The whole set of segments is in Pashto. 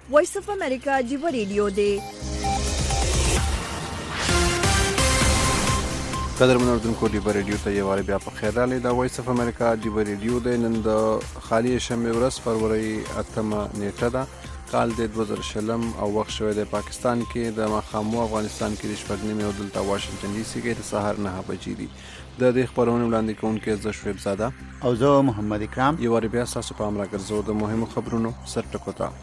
وایس اف امریکا جیو ریډیو دی. قدر منوردونکو ډیو ریډیو ته یو واره بیا په خیر راغلی. دا وایس اف امریکا ډیو ریډیو دی. نن د خالي شنبه ورځ فروری 8 نیټه ده، کال د 2020 او وخت شوی د پاکستان کې د ماښام افغانستان کې د شپږ نیمې او دلته واشنگټن ډي سي کې د سهار 9 بجې دي. د دې خبرونې وړاندې کوونکی زه شعیب زاده او زه محمد اکرام. یو واره بیا ستاسو پام راګرځو د مهمو خبرونو سرټکو ته.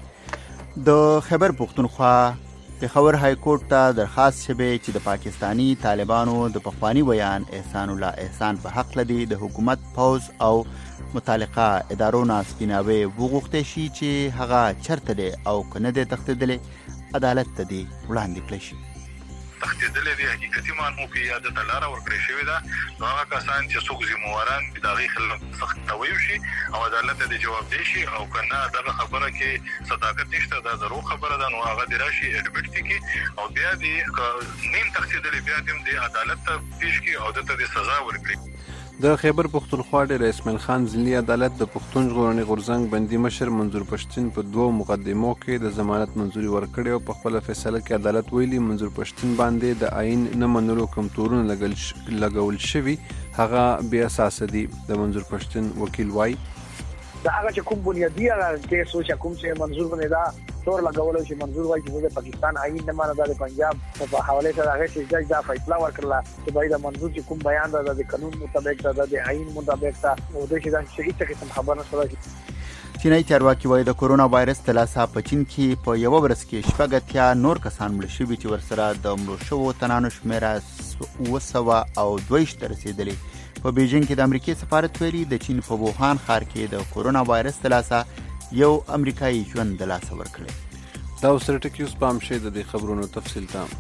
د خیبر پښتونخوا پېښور های کورټ ته درخواست شوی چې د پاکستانی طالبانو د پخوانی بیان احسان الله احسان په حق لدی د حکومت پوز او متعلقه ادارو نه سپیناوی وغوښتل شي چې هغه چرته دی او کنه دی تښتېدلی عدالت ته دی وړاندې کړی شي. تښتېدلی دی حقیقتي معنو کې یا د لاره ورکړې شوې ده، نو هغه کسان چې څوک ذمهواران دي د هغې خلاف سخت تویو شي او عدالت ته دې جوابدی شي، او که نه دغه خبره کې صداقت نشته، دا ضرور خبره ده، نو هغه دې راشي اډمټ دې کړي او بیا دې نیم تښتېدلی بیا دې عدالت ته پیش کړي او دته دې سزا ورکړي. د خیبر پښتونخوا ډېر اسماعیل خان ځینی عدالت د پښتون ژغورنې غورځنګ بندي مشر منظور پښتین په 2 مقدمو کې د ضمانت منظوري ورکړې او په خپل فیصله کې عدالت ویلي منظور پښتین باندې د آئین نه منلو کوم تورونه لګول شوي هغه بې اساسه دي. د منظور پښتین وکیل وایي دا هغه چې کوم بنیادی کیس و چې کوم چې منظور باندې دا تور لګولو چې منظور وایي چې د پاکستان آئین نه منل، د پنجاب په حواله سره هغه چې جج دا فیصله ورکړه چې باید د منظور چې کوم بیان ده د قانون مطابق ده د آئین مطابق ده او د شي دا هیڅ قسم خبر نه شوی. چینایي چارواکي وایي د کورونا وایرس د لاسه په چین کې په یو ورځ کې 80 نور کسان مړ شوي چې ورسره د مړو شوو تنانو شمیره 222 ته رسیدلی. په بیجینګ کې د امریکای سفارت ویلي د چین په ووهان ښار کې د کورونا وایرس د لاسه یو امریکایي ژوند د لاسه ورکړی. دا اوس ټکی اوس پام شي د دې خبرونو تفصیل ته.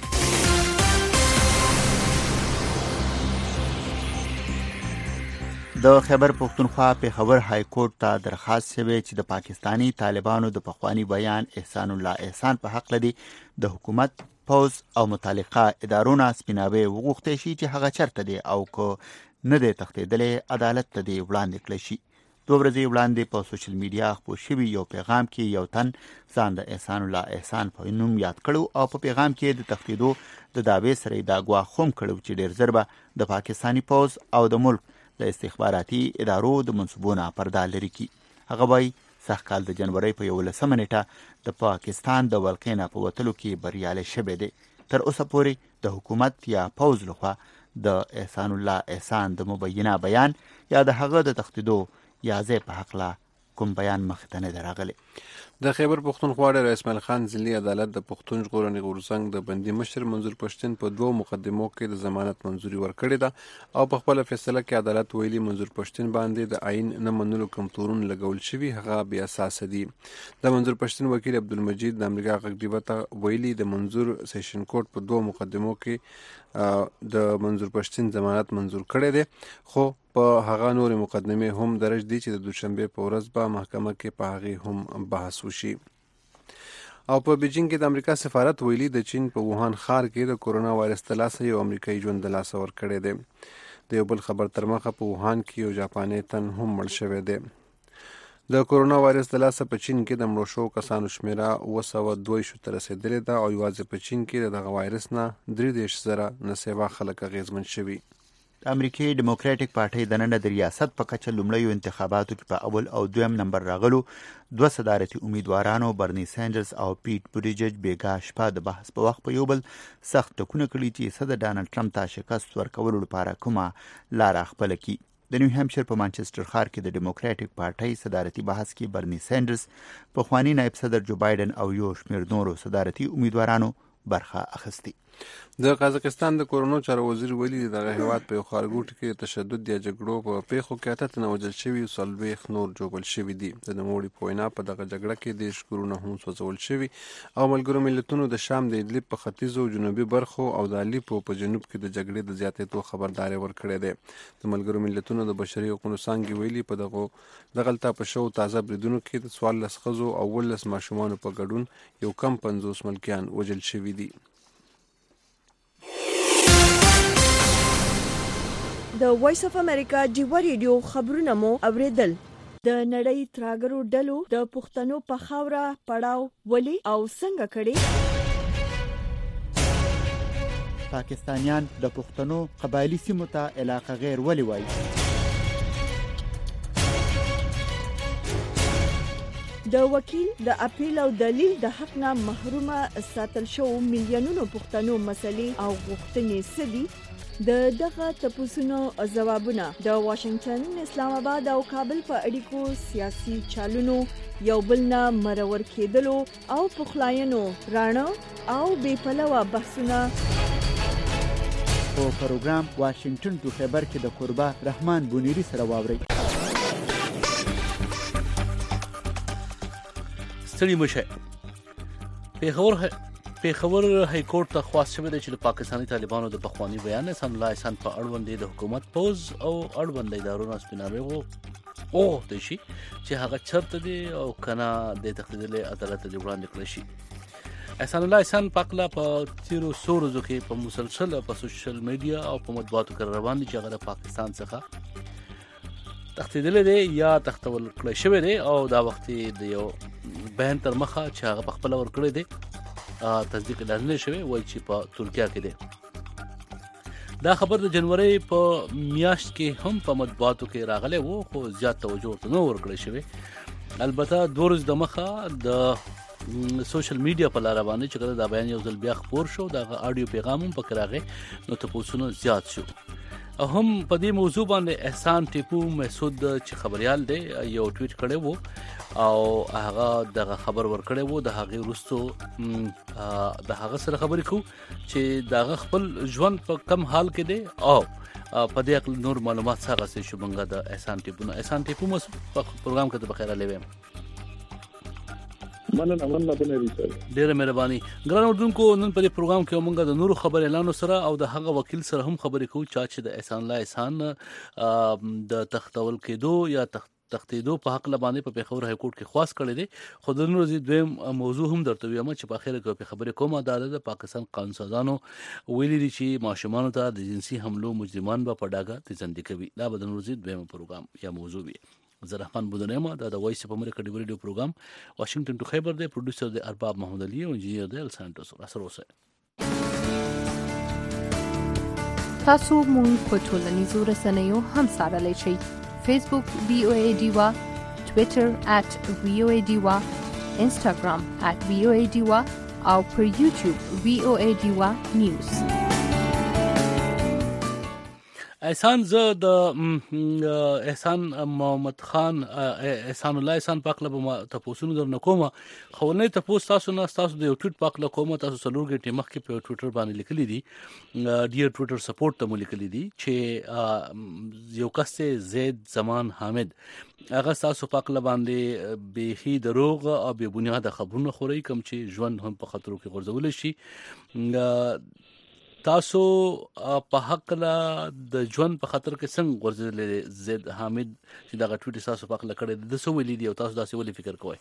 د خیبر پښتونخوا پېښور های کورټ ته درخواست شوی چې د پاکستانی طالبانو د پخوانی بیان احسان الله احسان په حق لدی د حکومت پوز او متعلقه ادارو نه سپیناوی وغوښتل شي چې هغه چرته دی او که نه دی تښتېدلی عدالت ته دی وړاندې کړی شي. 2 ورځې وړاندې په سوشل میډیا خپور شوي یو پیغام کې یو تن ځان د احسان الله احسان په نوم یاد کړو او په پیغام کې د تښتېدو د دعوې سره یې دا ګواښ هم کړو چې ډېر ژر به د پاکستاني پوز او د ملک د استخباراتي ادارو د منصوبونه پرده لرې کړي. هغه وایي سږ کال د جنورۍ په 11 نیټه د پاکستان د ولقې نه په وتلو کې بریالی شوی دی. تر اوسه پورې د حکومت یا پوز لخوا د احسان الله احسان د مبینه بیان یا د هغه د تښتېدو یا ځای په حقله کوم بیان مخې ته نه دی راغلی. د خیبر پښتونخوا ډېر اسماعیل خان ځینی عدالت د پښتون ژغورنې غورځنګ د بندي مشر منظور پښتین په 2 مقدمو کې د ضمانت منظوري ورکړې ده او په خپل فیصله کې عدالت ویلي منظور پښتین باندې د آئین نه منلو کوم تورونه لګول شوي هغه بې اساسه دي. د منظور پښتین وکیل عبدالمجید د امریکا غږ ډیوه ته ویلي د منظور سیشن کورټ په 2 مقدمو کې د منظور پښتین ضمانت منظور کړی دی، خو په هغه نورې مقدمې هم درج دي چې د دوشنبه په ورځ به محکمه کې په هغې هم بحث وشي. او په بیجینګ کې د امریکا سفارت ویلي د چین په ووهان ښار کې د کورونا وایرس د لاسه یو امریکایي ژوند د لاسه ورکړی دی. د یو بل خبر تر مخه په ووهان کې یو جاپاني تن هم مړ شوی دی. د کورونا وایرس د لاسه په چین کې د مړو شوو کسانو شمیره 222 ته رسیدلې ده او یوازې په چین کې د دغه وایرس نه 33,000 نه سیوا خلک اغېزمن شوي. د امریکای ډیموکراټیک پارټۍ د نن د ریاست په کچه لومړیو انتخاباتو کې په اول او دویم نمبر راغلو 2 صدارتي امیدوارانو برني سینډرز او پیټ بوټیجج بیګا شپه د بحث په وخت په یو بل سخت ټکونه کړي چې صدر ډانلډ ټرمپ ته شکست ورکولو لپاره کومه لاره خپله کړي. د نیو هیمپشیر په مانچسټر ښار کې د ډیموکراټیک پارټۍ صدارتي بحث کې برني سینډرز پخوانی نایب صدر جو بایدن او یو شمېر نورو صدارتي امیدوارانو برخه اخیستې. د قازقستان د کورونو چارو وزیر ویلي دغه هیواد په یو ښارګوټي کې تشدد یا جګړو په پیښو کې 8 تنه وژل شوي او 40 نور ژوبل شوي دي. د نوموړي په وینا په دغه جګړه کې 10 کورونه هم سوځول شوي او ملګرو ملتونو د شام د ادلب په ختیځو او جنوبي برخو او د الیپو په جنوب کې د جګړې د زیاتېدو خبرداری ورکړی دی. د ملګرو ملتونو د بشري حقوقو څانګې ویلي په دغلته په شو تازه بریدونو کې د 14 ښځو او 18 ماشومانو په ګډون یو کم 50 ملکیان وژل شوي دي. د وایس اف امریکا جیو ریډیو خبرونه مو اوریدل. د نړۍ تراګرو ډلو د پښتنو په خاوره پړاو ولي او څنګه کړي؟ پاکستانیان د پښتنو قبایلی سیمو ته علاقه غیر ولي وایي؟ د وکیل د اپیل او دلیل د حق نه محرومه ساتل شو میلیونونو پښتنو مسلې او غوښتنې سدي؟ د دغه تپوسونو ځوابونه د واشنگټن، اسلام آباد او کابل په اړیکو سیاسي چالونو یو بل نه مرور کېدلو او پخلاینو راڼه او بې پلوه بحثونه په پروګرام واشنگټن ټو خیبر کې د قربا رحمان بونیری سره واوري. ستړي مشه پیښور های کورټ ته خواست شوی دی چې د پاکستاني طالبانو د پخوانی بیان احسان الله احسان په اړوند د حکومت پوز او اړوند ادارو سپیناوي او د شي چې هغه چرته دی او کنه د تقدیرله عدالت د وړاندې کړی شي. احسان الله احسان پاکلا په تیرو سورزو کې په مسلسل په سوشل میډیا او په مطبوعاتو کې روان دي چې هغه پاکستان څخه تقدیرله دی یا تختول کړی شوی دی او دا وخت د یو بیان تر مخه چې هغه په خپل ور کړی دی تصدیق لازمي شوی وایي چې په ترکیه کې دی. دا خبر د جنوري په میاشت کې هم په مطبوعاتو کې راغلی وو خو زیات توجه ورته نه ورکړی شوی. البته دورز د مخه د سوشل میډیا په لار باندې چې کله دا بیان یو ځل بیا خبر شو دا اډیو پیغام هم پکې راغی نو تاسو زیات شو. هم په دې موضوع باندې احسان ټیپو مسعود چې خبريال دی یو ټویټ کړی وو او هغه دغه خبر ورکړی وو د هغه وروسته د هغه سره خبرې کو چې دغه خپل ژوند په کم حال کې دی او په دې اړه نور معلومات څنګه شي بنګا د احسان ټیپو مو په پروګرام کې د بخیر علیوم مننه بنري سره ډیره مهرباني. ګران اردوونکو نن په دې پروګرام کې موږ د نورو خبر اعلان سره او د هغه وکیل سره هم خبرې کوو چې د احسان الله احسان د تختول کېدو یا تختیدو په حق لبانې په پیښور های کورټ کې خواست کړی دی. خو د نن ورځې دویم موضوع هم درته وایم چې په اخر کې په خبرې کومه د پاکستان قانونسازانو ویلي دي چې ماشومان ته د جنسي حملو مجرمان به په ډاګه تیزندې کوي. دا به د نن ورځې دویم پروګرام یا موضوع وي. زرحمان بودنیما د وایس په امریکا ډیو ریډیو پروګرام واشنگټن ټو خیبر دی. پروډوسر دی ارباب محمد علي او انجینیر دی السانټوس راسروسه. تاسو مونږ په ټولنیزو رسنیو هم سره شئ. فیسبوک VOA ډیوا، ټوئیټر @VOA ډیوا، انستګرام @VOA ډیوا او پر یوټیوب VOA ډیوا نیوز. احسان زه د احسان محمد خان احسان الله احسان پاکله به تاسو نه درنه کومه خو نه تاسو نه تاسو د یو ټویټ پاکله کومه تاسو څلور غټي مخکې په ټویټر باندې لیکلي دي ډیر ټویټر سپورټ ته لیکلي دي چې یو کس زید زمان حامد هغه تاسو پاکله باندې بهي دروغ او به بنیاد خبرونه خوري کوم چې ژوند هم په خطر کې غورځول شي. تاسو په حق لا د ژوند په خطر کې څنګه غورځول زید حامد چې دا ټویټ تاسو په حق لا کړی د سو ویلي دی او تاسو داسې ولې فکر کوئ؟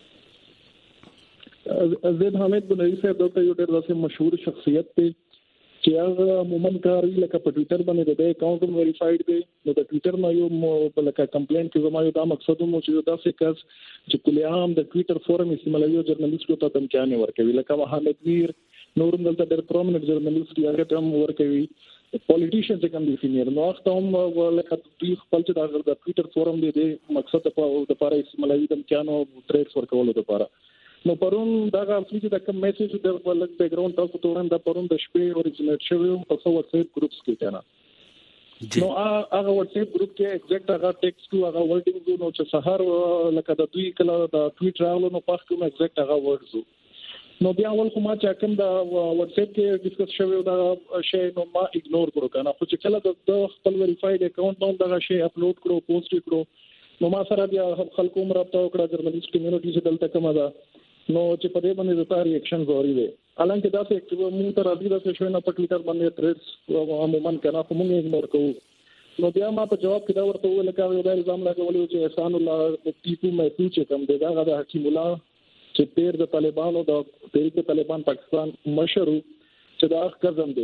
زید حامد بنري صاحب د یو ډېر داسې مشهور شخصیت دی چې هغه عموماً کاری لکه په ټویټر باندې د اکاونټ ویریفاید دی نو د ټویټر نه یو لکه کمپلینټ کې زما یو دا مقصد مو چې داسې کس چې کله عام د ټویټر فورم استعمالوي او جرنالیستو ته دمکیانې ورکوي لکه محمد میر نور دلته ډېر پرومیننت جرنالیست دی هغه هم ورکوي پولیټیشن چې کوم دي سینیر نو هغه هم لکه دوی خپل چې د ټویټر فورم دی د مقصد د لپاره استعمالوي دمکیانو تریس ورکولو لپاره نو پرون دا غوښتل چې د کوم میسج د ولک بیک ګراوند تاسو ته ورن د پرون د شپې اوریجنیټ شوی په واتس اپ ګروپس کې کنه نو هغه واتس اپ ګروپ کې ایگزیکټ هغه ټیکسټ هغه ورډینګ نو چې سحر لکه د دوی کله د ټویټ راغلو نو پخ کوم ایگزیکټ هغه ورډز نو بیا اول خو ما چې کوم د واتس اپ کې ډیسکس شوی دا شی نو ما اګنور کړو کنه خو چې کله د خپل ویریفاید اکاونټ نو دا شی اپلوډ کړو پوسټ کړو نو ما سره بیا خلکو مرابطه وکړه جرنالیست کمیونټي چې دلته کومه ده نو چې په دې باندې د تاری اکشن ضروري دی حالانکه دا څه موږ ته راځي دا څه شوی نه په ټویټر باندې تریس عموما کنه خو موږ اګنور کوو نو بیا ما په جواب کې دا ورته ویل کاوه دا الزام لګولې چې احسان الله ټیپو مې چې کوم دی دا د حکیم الله چې پیر د طالبانو د تحریک طالبان پاکستان مشر چې دا ښکزم دی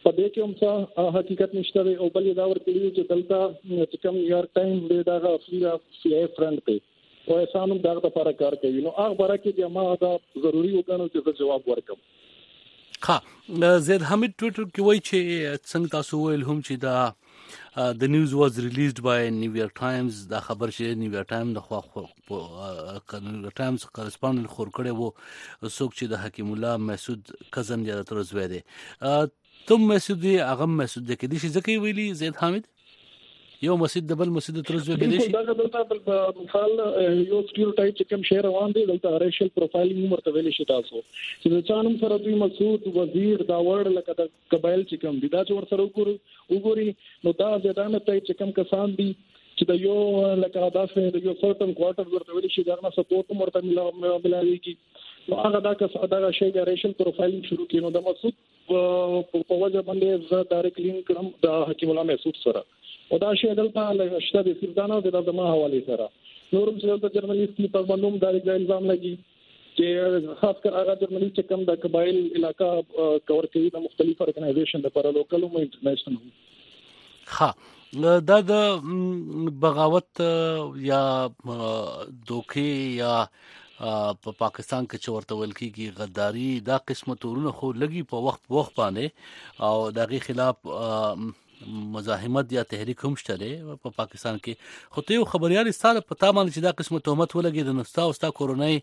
په دې کې هم څه حقیقت نشته او بل دا ورکړي چې دلته چې کوم نیویارک ټایم دا سی آی فرند دی او اسانو دا لپاره کار کوي نو هغه برکه چې ما دا ضروری وګڼو چې جواب ورکړم. ها زید حمید ټویټر کې وایي چې څنګه تاسو ویل هم چې دا the news was released by New York Times دا خبر چې نیویارک ټایم د نیویارک ټایمز کورسپونډنټ خور کړی وو څوک چې د حکیم الله مسعود کزن یا تر زوی دی تم مسعود دی هغه مسعود دی کې دي چې ځکه ویلي زید حمید یو مسجد د بل مسجد تر زوی کې دي دا دلته مثال یو سټیریوټایپ چې کوم شی روان دی دلته ریشل پروفایلینګ مرته ویل شي تاسو چې د چانم سره دوی مسعود وزیر دا ورډ لکه د قبایل چې کوم دي دا چې ور سره وګوري نو دا د دانه ته چې کوم کسان دي چې د یو لکه داسې د یو سرټن کوارټر ورته ویل شي دا نه سپورټ مرته ملایږي نو هغه دا شی د ریشل پروفایلینګ شروع کینو د مسعود په وجه باندې زه ډایرکټ لینک کړم د حکیم الله مسعود سره او دا شی دلته لږه د سردانو د دمه حواله سره نورم چې د جرنالیست په باندې دا الزام لګي چې خاص کر هغه جرنالیست چې کوم د قبایل علاقہ کور کوي د مختلف ارګنایزیشن لپاره لوکل او انټرنیشنل. ها دا د بغاوت یا دوکې یا په پاکستان کې چورته ویل کېږي غداری دا قسمه تورونه خو لګي په وخت باندې او دغه خلاف مزاحمت یا تحریک هم شته په پاکستان کې خو ته یو خبريال ستاره پتا باندې چې دا قسمه تهمت ولګي د نستا او ستا کورونای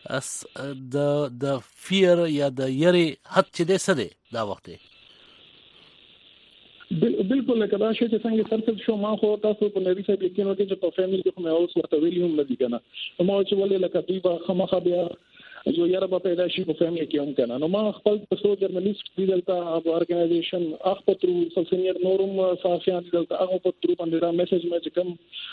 د فیر یا د یری حد چې ده سده دا وخت بالکل لکه دا شی چې څنګه سرسد شو ما خو تاسو په نړۍ کې لیکلو کې چې په فیملی کې مې اوس ورته ویلیوم لدی کنه نو چې ولې لکه دوی به خامخا بیا یو یاره به پیدا شي په فیملی کې هم کنه نو ما خپل تاسو جرنالیست دی دلته ارګنایزیشن اخ پترو سینیئر نورم صحافیان دلته هغه پترو باندې دا میسج مې کوم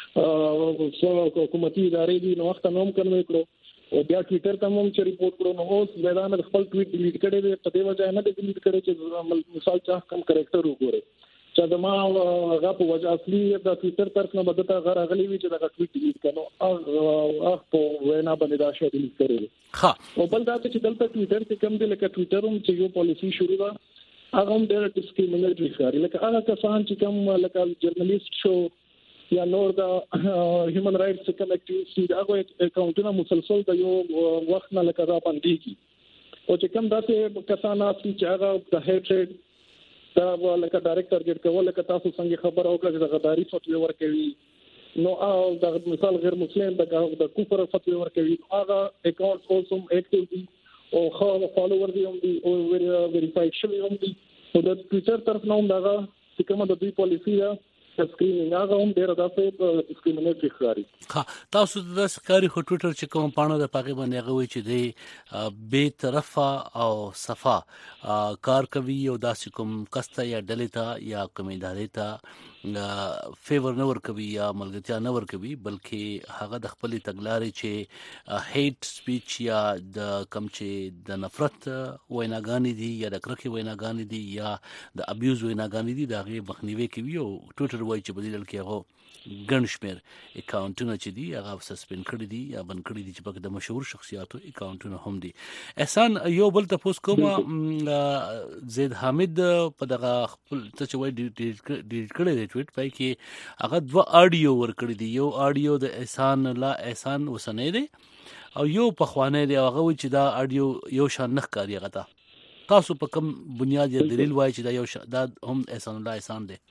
حکومتي ادارې دي نو وخت نوم کنوي کړو او بیا ټویټر ته هم چې ریپورت کړو نو اوس میدان خپل ټویټ ډیلیټ کړی دی په دې وجه نه ډیلیټ کړی چې مثال چا کم کریکټر وګوره چې دا ما هغه په وجه اصلي د ټویټر طرف نه بدته غراغلی وی چې دا ټویټ ډیلیټ کړو او په وینا باندې دا شی ډیلیټ کړی ها او بل دا چې دلته ټویټر کې کم دی لکه ټویټر هم چې یو پالیسی شروع ده هغه هم ډېر ډیسکریمینیټری ښکاري لکه هغه کسان چې کوم لکه جرنالیست شو یا نور دا هیومن رائټس کوم اکټیویسټ هغه اکاونټونه مسلسل د یو وخت نه لکه را باندې کی او چې کوم داسې کسان چې هغه د هیټریډ دا لکه ډایرکټ ټارګټ کول لکه تاسو څنګه خبر او کړه د غداری فتوی ورکوي نو دا مثال غیر مسلم د کفر فتوی ورکوي هغه اکاونټ اوسم اکټیو دي او خو فالوور دي هم دي او ویریفاید شوی هم دي او د ټویټر طرف نه هم دا چې کومه د دوی پالیسی ده سکرینینګ هغه هم ډیر داسې ډیسکریمینیټری ښکاري. ها تاسو د ښکاری خو ټویټر چې کوم پاڼه د پاګې باندې هغه وی چې دی بے طرفه او صفا کار کوي او داسې کوم کسته یا ډلې ته یا کوم ادارې ته فیور نه ور کوي یا ملګرتیا نه ور کوي بلکې هغه د خپل تګلارې چې هیټ سپیچ یا د کم چې د نفرت ویناګانې دي یا د کرکې ویناګانې دي یا د ابیوز ویناګانې دي دا غي مخنیوي کوي او ټویټر وایي چې بدیل کې هغه ګڼ شمېر اکاونټونه چې دي هغه سسپند کړي دي یا بند کړي دي چې پکې د مشهور شخصیاتو اکاونټونه هم دي. احسان یو بل تاسو کوم زید حامد په دغه خپل چې وایي ډیلیټ کړي دی ټویټ پای کې هغه دوه اډیو ور کړی دی یو اډیو د احسان وسنۍ دی او یو په خوانه دی هغه چې دا اډیو یو شان نه ښکاري هغه تاسو په کوم بنیاد یا دلیل وایي چې دا یو دا هم احسان الله احسان دی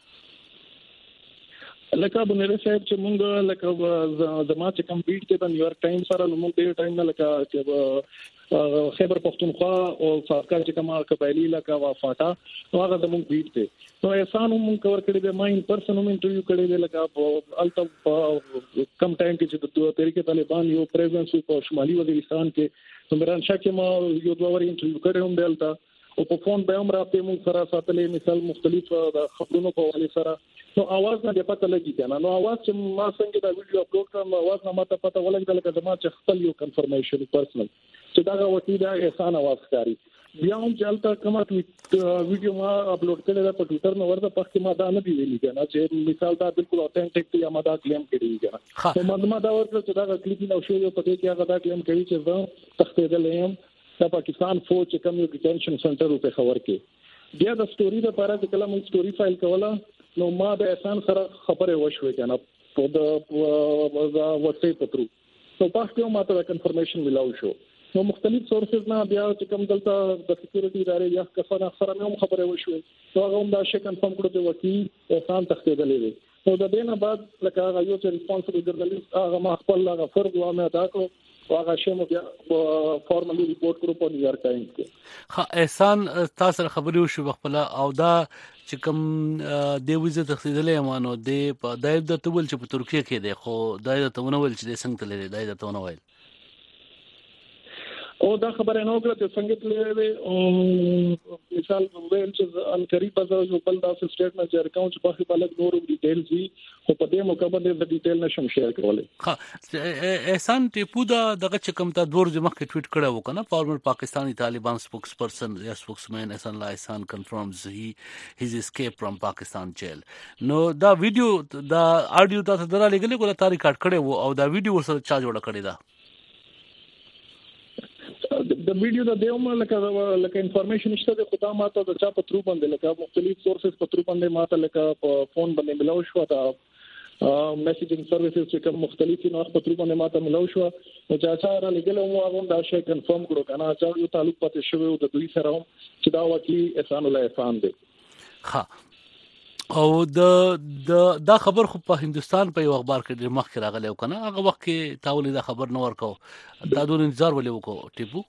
لکه بنره صاحب چې مونږ لکه زما چې کوم بیټ کې د نیویارک ټایم سره نو مونږ ډېر ټایم نه لکه چې خیبر پختونخوا او فاقا چې کومه قبایلی لکه وفاتا نو هغه د مونږ بیټ ته نو احسان هم کور کړی دی ما ان پرسن هم انټرویو کړی دی لکه الته کم ټایم کې چې د تحریک طالبان یو پریزنس په شمالي وزیرستان کې عمران شاه کې ما یو دوه ور انټرویو کړی هم دلته او په فون به هم راته مونږ سره ساتلې مثال مختلف د خبرونو په حواله سره نو आवाज نه پته لګی کنه نو आवाज چې ما څنګه دا ویډیو اپلوډ کړم आवाज نه ماته پته ولګیدل چې ما چې خپل یو کنفرمیشن پرسنل چې دا وتی دا احسان आवाज کاری بیا هم چلتا کومه ویډیو ما اپلوډ کړل په ټویټر نو ورته پخې ما دا نه دی ویلي کنه چې مثال دا بالکل اوتنټیک دی ما دا کلیم کړی کنه نو ما دا ورته چې دا کلیپ نو شو یو پته کې هغه دا کلیم کوي چې زه تختیدل یم د پاکستان فوج چې کوم یو ډیټنشن سنټر په خبر کې بیا د سټوري لپاره چې کله موږ سټوري فایل کوله نو ما د احسان سره خبره وشوه کنه په د واتس اپ تھرو نو تاسو ما ته کنفرمیشن ملاو شو نو مختلف سورسز نه بیا چې کوم دلته د سکیورټي ادارې یا کسانه سره مې خبره وشوه نو هغه هم دا شی کنفرم کړو چې وکیل احسان تختیدلې دی نو د دې نه بعد لکه هغه یو چې ریسپانسبل جرنالیست هغه ما خپل هغه فرض وامه ادا کړو هغه شی مو بیا فارملی ریپورت کړو په نیویارک ټایمز کې. ها احسان تاسو خبرې وشو خپل او دا چې کوم د ویزه تخصیدلې مانو د دایب د تول چې په ترکیه کې دی خو دایب د تونه ول چې د څنګه تللی دایب د تونه ویل او دا خبره نه وکړه چې څنګه تللی مثال ویل چې ان قریب از یو بل دا سټیټمنټ چې اکاونټ په خپل بلک نور ډیټیلز وي خو په دې موقع باندې د ډیټیل نشم شیر کولای. ها احسان ټیپو دا دغه چې کوم تا دور جمع کې ټویټ کړه وکنه فارمر پاکستانی طالبان سپوکس پرسن یا سپوکسمین احسان الله احسان کنفرمز his escape from Pakistan jail. نو دا ویډیو دا آډیو تاسو درا لګلې کوله تا ریکارډ کړي وو او دا ویډیو سره چا جوړ کړی دا د ویډیو د دیوم لکه انفارمیشن نشته د خدای ماته د چا په ترو باندې لکه مختلف سورسز په ترو باندې ماته لکه په فون باندې ملاو شو دا میسیجینګ سرویسز چې کوم مختلف نو په ترو باندې ماته ملاو شو نو چا را لګل مو هغه دا شی کنفرم کړو کنه چې یو تعلق پاتې شوی د دوی سره چې دا وکیل احسان الله احسان دی. ها او دا خبر خو په هندستان په یو اخبار کې د مخ راغلی او کنه هغه وخت کې تاولې دا خبر نه ورکاو دا دون انتظار ولې وکړو ټیپو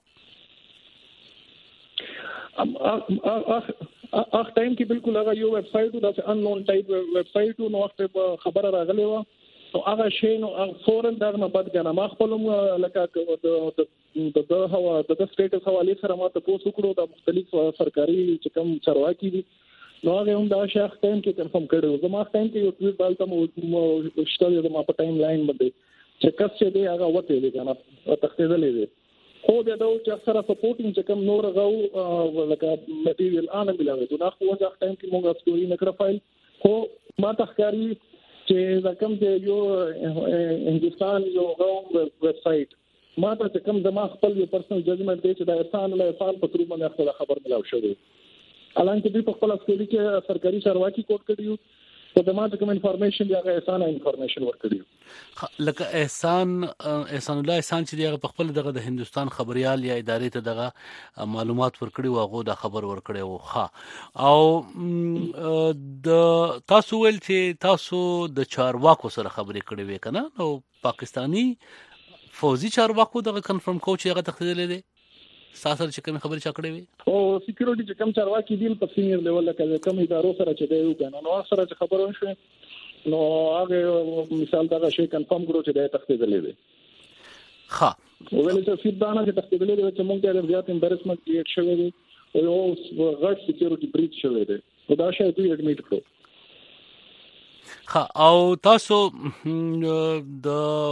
اخ ټایم کې بالکل هغه یو ویب سټ دا چې ان نون ټایپ ویب سټ نو وخت خبره راغلی و او هغه شی نو فورن دا نه بد کنه ما خپلم لکه د هوا د سټیټس حواله سره ما ته پوسټ کړو د مختلف سرکاري چې کوم چارواکي دي نو هغه هم دا شخص ټایم کې کنفرم کړو زما ټایم کې یو ټویټ بالته شته د ما په ټایم لاین باندې چې کس چې دی هغه وته دی کنه تختیدلې دی خو دا چې اکثره سپورټینګ چې کوم نور غو لکه مټیریل ان ملاوي نو خو ځکه ټایم کې موږ سټوري نکړه فایل خو ما تخکاری چې دا کوم چې یو هندستان یو غو ویب سټ ما ته کوم زما خپل یو پرسنل ججمنټ دی چې دا احسان له احسان په تر باندې خبر ملاو شوی الانکه دوی په خپل اسکولي کې سرکاري چارواکي کوټ کړیو په دماغ کوم انفارمیشن دی هغه احسان انفارمیشن ورکړیو لکه احسان الله احسان چې هغه په خپل دغه د هندستان خبريال یا ادارې ته دغه معلومات ورکړي هغه د خبر ورکړي وو ها او د تاسو ول چې تاسو د چارواکو سره خبرې کړې وې کنه نو پاکستانی فوزي چارواکو دغه کنفرم کو چې هغه تخدیدل دي ساسر چې کوم خبرې چا کړې وي او سکیورټي چې کوم چارواکي دي په سینیئر لیول کې کوم ادارو سره چې دی وکنه نو سره چې خبرو شوه نو هغه مثال دا شی کنفرم کړو چې دا تخدیدلې دي ها ولې چې فیدانه چې تخدیدلې دي چې مونږ ته زیات امبارسمنت کریټ شوی دی او غټ سکیورټي بریچ شوی دی او دا شی دوی اډمیټ کړو ها او تاسو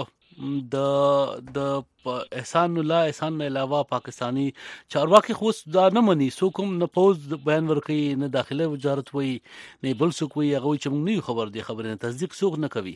د احسان الله احسان نه علاوه پاکستانی چارواکي خو دا نه مني سو کوم نه پوز بیان ورکړي نه داخله وزارت وي نه بل څوک وي هغه چې موږ نه خبر دي خبره تصدیق څوک نه کوي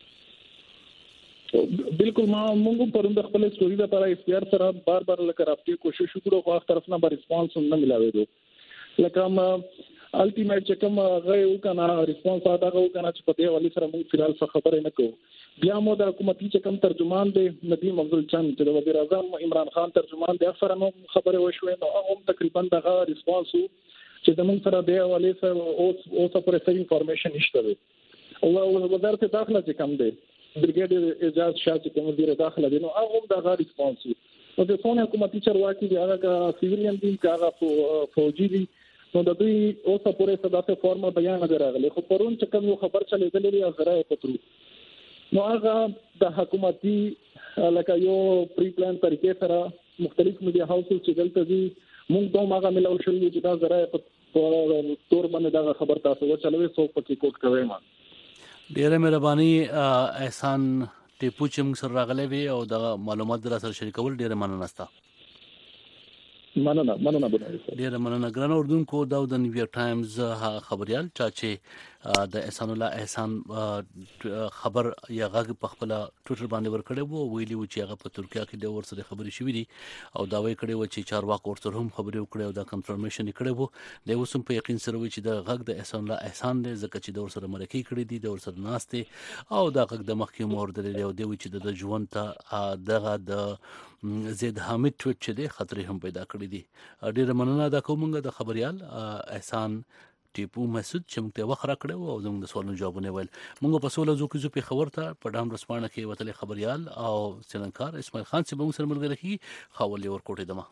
بالکل موږ پرونده خپل سټوري لپاره اختیار سره بار لکه راپټي کوشش وکړو خو هغه طرف نه به ریسپانس نه ملاوي دو لکه الټیمیټ چې کوم غو کنه ریسپانس ادا غو کنه چې په دې ولې سره موږ فلال څه خبره نه کوو بیا مو د حکومتي چې کوم ترجمان دی ندیم افضل چند چې د وزیر اعظم عمران خان ترجمان دی سره نو خبره وشوه نو هغه تقریبا دغه ریسپانس چې د موږ سره دی ولې سره او څه پرې انفارمیشن نشته دی او وزارت داخله چې کوم دی برګیډیر اجازه شاه چې کوم وزیر داخله دی نو هغه دغه ریسپانس او د څونه حکومتي چارواکي دی هغه سیویلین دي هغه فوجي دي نو د دوی اوسه پورې صداقت فارمه بیان نه راغلی خو پرون چې کوم یو خبر چلېدلې دی غره پترو نو هغه د حکومتي لکه یو پری پلان طریقې سره مختلف میډیا هاوسز چې دلته دي موږ دوه هغه ملو شو چې دا غره په تور باندې دا خبر تاسو چلوي سو پکې کوټ کوي ما ډیره مهرباني احسان ټیپو چې موږ سره راغلی وي او د معلومات در سره شریکول ډیره مننه ستا مننه بنوي ډیر مننه ګران اردوونکو. دا د نیویارک ټایمز خبريال چې د احسان الله احسان خبر یا غږ په خپل ټویټر باندې ورکړی وو، ویلي و چې هغه په ترکیه کې د ورسره خبري شوې دي او دا وایي کړی و چې چارواکو ورسره هم خبري وکړي او دا کنفرمیشن کړي وو. د اوسم په یقین سره وی چې د غږ د احسان الله احسان دی ځکه چې د ورسره مرکه کړي دي، د ورسره ناشته او دا غږ د مخکې مور درلې او دی چې د ژوند ته دغه د زید حامد ټویټ چې د خطرې هم پیدا کړې دي. ډیره مننه دا کومه د خبريال احسان ټیپو مسعود چې موږ ته وخت راکړو او زموږ د سوالونو جوابونه ویل. موږ په سوال زو کې خبر ته په ډام رسمانه کې وتل خبريال او سننکار اسماعیل خان چې موږ سره ملګری کی خاولې ورکوټې دمه.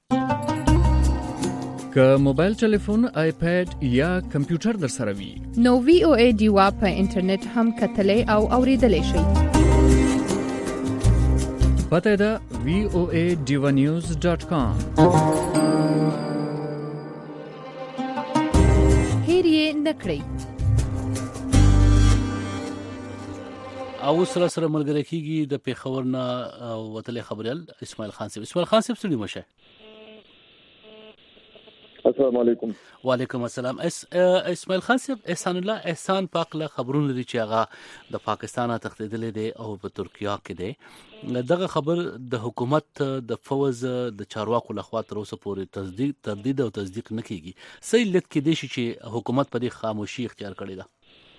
که موبایل ټلیفون، آیپاد یا کمپیوټر در سره وي نو VOA ډیوا په انټرنیټ هم کتلې او اوریدلې شئ. پته ده voaDivanews.com. هیر یې نکړئ. او سره ملګری کیږي د پیښور نه وتلې خبريال اسماعیل خان صاحب. اسماعیل خان صاحب سړي مشه. السلام علیکم. وعلیکم السلام. اسماعیل خان صاحب، احسان الله احسان پاکله خبرونه لري چې هغه د پاکستان تختیدل دي او په ترکیه کې دي. دغه خبر د حکومت د فوز د چارواکو لخوا تر اوسه پورې تردید او تصدیق نه کیږي. صحیح لټ کې دي چې حکومت په دې خاموشي اختیار کړې ده.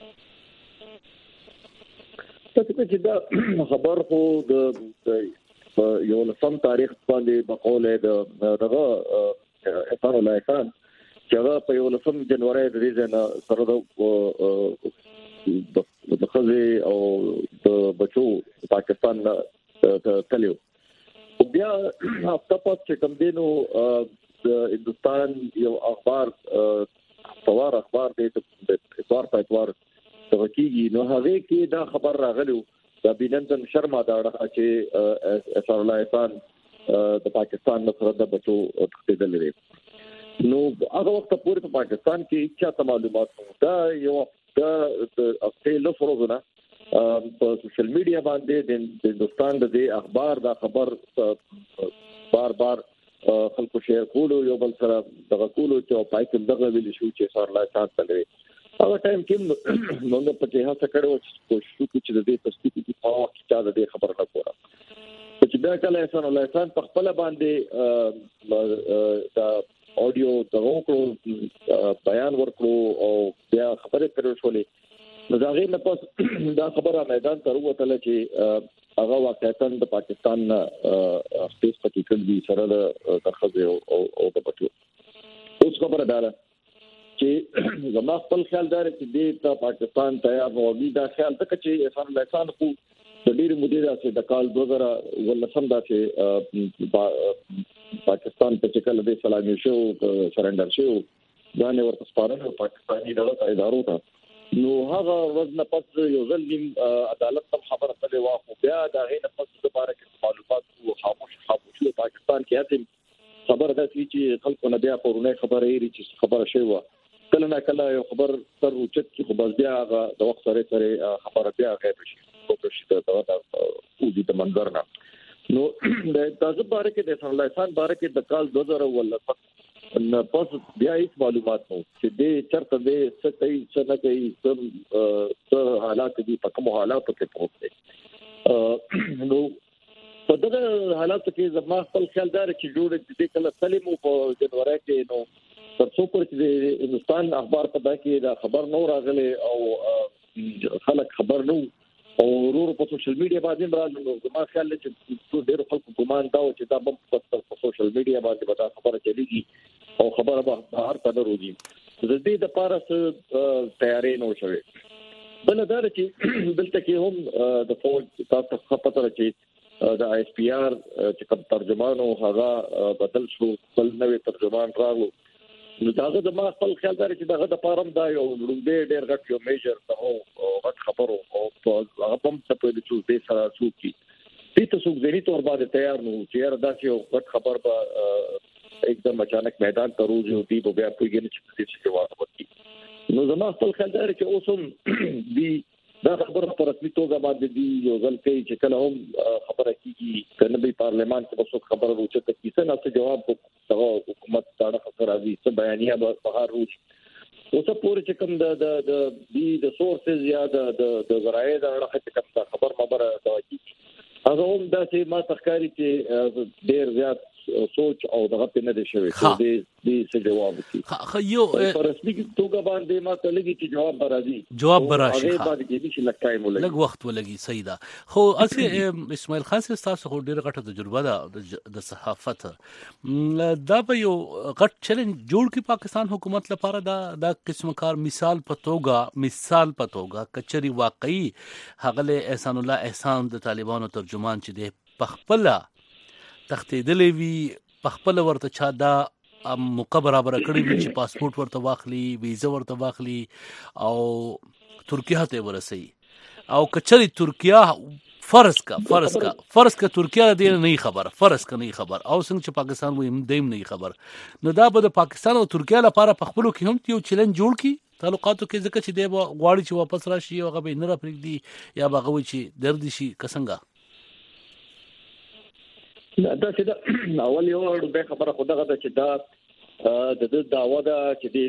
تاسو چې دا خبر خو د یو لسم تاریخ باندې بقوله دغه احسان الله احسان چې هغه په 11 جنوري د دې نه سره د خزي او د بچو پاکستان ته تلو. بیا هفته پات چې کوم دینو د هندستان یو اخبار ثوار اخبار د اتوار په اتوار توکیږي، نو هغه کې دا خبر راغلو د بینندن شرما دا چې احسان الله احسان د پاکستان سره د بچو تختیدل لري. نو هغه وخت پورې په پاکستان کې چې معلومات دا یو د خپل فروزونه په سوشل میډیا باندې د هندستان د اخبار دا خبر بار خلکو شیر کولو، یو بل سره دغه کولو چې پای کې دغه ویل شو چې سره لا چانس لري. هغه ټایم کې موږ په کې هڅه کړو چې د دې تصدیق کی په وخت کې د دې خبره راکوره چې دا کله احسان الله احسان په خپل باندې دا اډیو دغه کو بیان ورکړو او بیا خبره کړو شولې. نو دا غیر نه پس دا خبره میدان ته وروتله چې هغه واقعا د پاکستان سپیس پکې کړي سره د خزه او د بچو. اوس خبره ده چې زما خپل خیال دار چې د پاکستان تیار وو. دا خیال څه چې احسان الله احسان خو د ډېر مدیره چې د کال 2019 دا چې پاکستان په شکل د سلامي شو سرندر شو ځان ورته سپارنه پاکستاني دولت ادارو ته. نو هغه ورځ پس یو ځل عدالت په خبره تللی واخو بیا دا غي نه پس د باره کې معلومات او خاموشي پاکستان کې هڅه خبره ده چې خلکو نه بیا پرونه خبره یې چې خبره شوی و کله نه کله یو خبر تر اوچت کې خو بس بیا هغه د وخت سره خبره بیا غیب شي په شته دا او دې منظر نه. نو د تاسو باره کې د احسان الله احسان باره کې د کال 2019 نه پس بیا هیڅ معلومات نو چې د چرته د ستای څنګه کوي څه حالات دي په کوم حالاتو کې پروت نو په دغه حالاتو کې زما خپل خیال دار چې جوړ دې کله سلیمو په جنوري کې نو تر څو پر چې هندستان اخبار په دا کې دا خبر نو راغلي او خلک خبر نو او ورور په سوشل میډیا باندې راځي. زما خیال چې ډېر خلکو ګمان دا چې دا په سوشل میډیا باندې به دا خبره چلیږي او خبره به هر څه وروږي. د دې د پاره تیارې نو شوي. بل دا چې دلته کې هم د فوج تاسو خپل چې د آی اس پی آر چې کوم ترجمانو هغه بدل شو، بل نوې ترجمان راغلو. نو داغه د ما خپل خیال دار چې دغه د پارم دا یو ډېر غټ یو میجر ته او غټ خبرو او هغه هم څه په دې چې د سره څوکي دې ته څوک ځینی تور باندې تیار نو چې دا چې یو غټ خبر به एकदम اچانک میدان ته روز یو دی بیا پویګنه چې دې څه واقع وکړي. نو زما خپل خیال دار چې اوسم دی دا خبره پر رسمي توګه باندې دی یو ځل کې چې کله هم خبره کیږي کنه به پارلمان کې بس خبره وچته کیسه نه څه جواب دغه حکومت دا خبره راځي څه بیانیه به بهر روز اوس پورې چې کوم د سورسز یا د ذرایع د اړه چې خبر مبره توجی هغه هم دا چې ما تخکاری چې ډیر زیات سوچ او دغه په نه دي شوی چې دې څه جواب وکړي یو په رسمي توګه باندې ما ته لګي چې جواب برازي براشي هغه باندې کې چې لکای مولګي لږ وخت ولګي صحیح ده خو اصلي اسماعیل خان تاسو خو ډیره غټه تجربه ده د صحافت دا به یو غټ چیلنج جوړ کی پاکستان حکومت لپاره دا قسم کار مثال په توګه کچري واقعي هغه احسان الله احسان د طالبانو ترجمان چې د پخپله تختیدلې وی پخپل ورته چا دا موقع برابر کړی وی چې پاسپورت ورته واخلي ویزه ورته واخلي او ترکیه ته ورسي او کچري ترکیه فرض کا ترکیه دې نه خبر او څنګه چې پاکستان وې دیم نه خبر نو دا به د پاکستان او ترکیه لپاره پخپلو کې هم یو چیلنج جوړ کی تعلقاتو کې ځکه چې دی غواړي چې واپس راشي او هغه به نه راپرېږدي یا به هغه چې درد شي کسنګا دا چې دا اول یو به خبره خدای غدا چې دا د دعوا دا چې د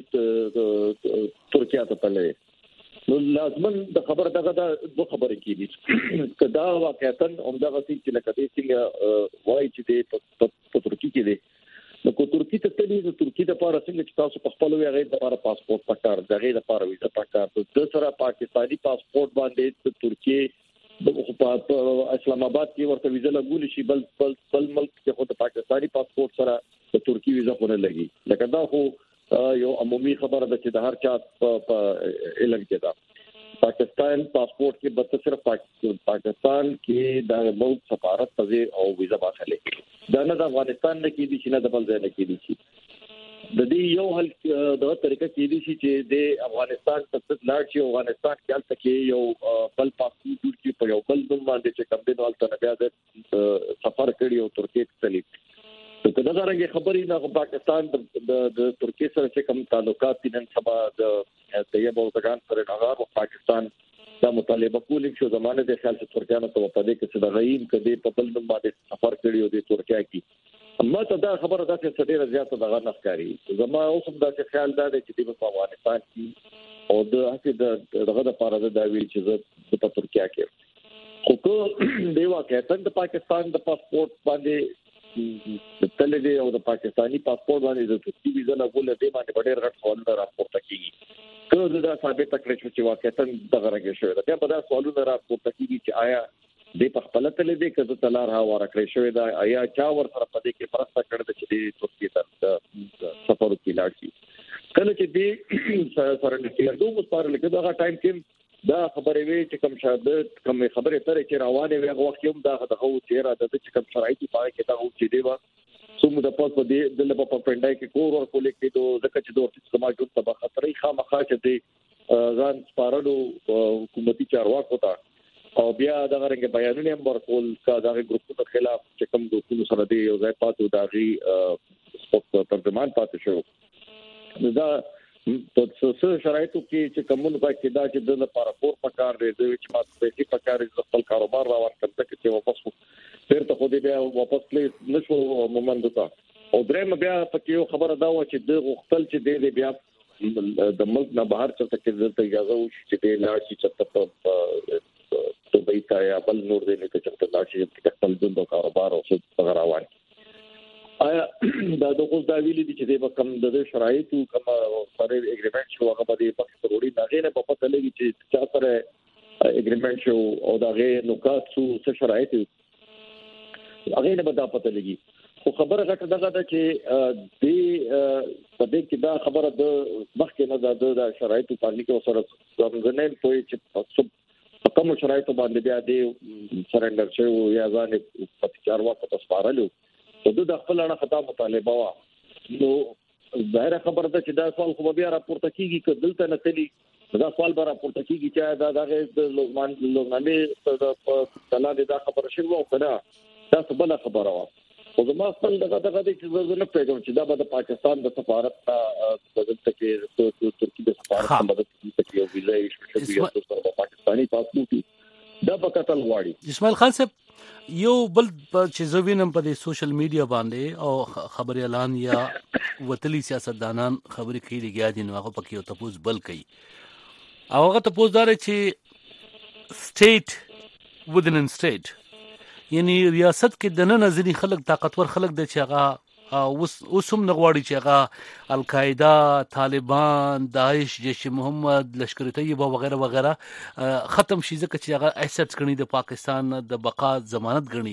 ترکیه ته تللی نو لازم د خبره دغه د دوه خبرې کیږي کدا واقعا عمدغه چې لکه دې څنګه وایي چې د ترکیه کې دی نو کو ترکیه ته تللی د ترکیه لپاره څنګه چې تاسو په خپل وی غیر لپاره پاسپورت پکار دغه لپاره ویزه پکار د سره پاکستانی پاسپورت باندې د ترکیه د اسلام آباد کې ورته ویزه لګول شي بل ملک کې خو د پاکستانی پاسپورت سره د ترکی ویزه خو نه لګي لکه دا خو یو عمومي خبره ده چې د هر چا په علم کې ده پاکستان پاسپورت کې به صرف پاکستان کې د ملک سفارت ته او ویزه واخلي دا نه د افغانستان نه کې دي چې نه د بل ځای نه کې دي د دې یو حل د طریقه کې دي چې د افغانستان څخه لاړ شي افغانستان کې البته کې یو بل پاسپورت جوړ کړي په یو بل نوم باندې چې کوم دین ولته نه بیا د سفر کړي او ترکیه ته تللی ته دا څنګه خبرې نه پاکستان د ترکیه سره چې کوم تعلقات دي نن سبا د طیب اردوغان سره هغه پاکستان دا مطالبه کولی شو زمانه د خیال چې ترکیه ته په دې کې چې د غیم کدي په بل نوم باندې سفر کړي او د ترکیه کې اما ته دا خبره ده چې ډېر زیات دغه نخکاری زما اوس هم دا خیال ده چې د افغانستان کې او د هڅه دغه د لپاره د ویل چې د ترکیه کې خو د واقعا د پاکستان د پاسپورت باندې تللی او د پاکستانی پاسپورت باندې د ترکی ویزه لګول دي باندې ډېر غټ سوالونه راپورته کیږي کله دا ثابت کړی چې واقعا دغه راګه شوی دا په دا سوالونه راپورته کیږي چې آیا د خپل تل دې کده تلار هوا راکړی شوی دا آیا چا ور سره پدې کې پرسته کړل چې د ترکیه ته سفر وکړي شي کله چې دې سره نشي دوه مستار لیکه دا ټایم کې دا خبرې وی چې کوم شاهد کوم خبرې ترې چې روانه وي هغه وخت هم دا دغه چیرې د چې کوم شرایط په کې دا و چې دی وا څومره د پاس په دې د لپاره په پندای کې کور ور کولې کې دوه ځکه چې دوه سماج ته په خطرې خامخا چې دی ځان سپارلو حکومتي چارواکو ته او بیا دغه رنګ بیانونه هم ورکول کا دغه ګروپونو خلاف چې کوم ګروپونو سره دی یو ځای پاتو داغي سپورت ترجمان پاتې شو دا په څه شرایطو کې چې کومونه پکې دا چې د لپاره کور پکار دی چې ما پیسې پکار دي خپل کاروبار راوړم چې واپس بیرته خو دې بیا واپس نشو مومند تا او درېم بیا پکې خبره دا و چې د غختل چې دې بیا د ملک نه بهر چرته کې د اجازه و چې دې لاړ شي چې ته بیتا یا بل نور دې نه چې ته لاړ شي چې خپل د کاروبار او څه راوړم آیا دا د اوس دا ویلي دي چې د کم د شرایطو کوم سره اګریمنت شو هغه باندې په ضروري نه نه په پته لګي چې چا سره اګریمنت شو او دا غي نکات څه شرایط هغه نه به پته لګي خو خبره غټه ده چې د په دې کې دا خبره د مخکې نه د شرایطو په اړه کې سره ځنګنل کوي چې په کوم شرایطو باندې بیا د سرندر شو یا ځان په چارواکو ته سپارلو د خپل اړه خطا مطالبه وا نو ظاهر خبره ده چې دا سوال خو بیا راپورته کیږي چې دلته نه تللی دا سوال به راپورته کیږي چې دا دغه لوګنامې په تلاله دا خبره شوه او کنه دا څه بل خبره وا او زما خپل دغه چې زه نه پیژنم چې دا به د پاکستان د سفارت دلته کې ترکی د سفارت مدد کوي یو ویزه شوی د پاکستانی پاسپورت دا په قتل غواړي اسماعیل خان صاحب یو بل چې زه وینم په دې سوشل میډیا باندې او خبري اعلان یا وتلی سیاستدانان خبرې کوي لګیا دي نو هغه پکې یو تپوس بل کوي او هغه تپوس دار چې سټیټ ودن سټیټ یعنی ریاست کې د نن ځینې خلک طاقتور خلک د چې هغه اوس هم نغواړي چې هغه القاعده طالبان داعش جیش محمد لشکر طیبه وغیرہ وغیرہ ختم شي ځکه چې هغه ایسټس غني د پاکستان د بقا ضمانت غني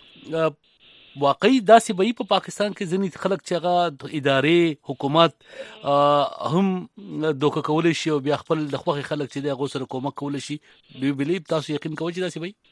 واقعي داسې به په پاکستان کې ځینې خلک چې هغه ادارې حکومت هم دوکه کول شي او بیا خپل د خوخي خلک چې د غوسره کومک کول شي بلیب تاسو یقین کوئ چې داسې به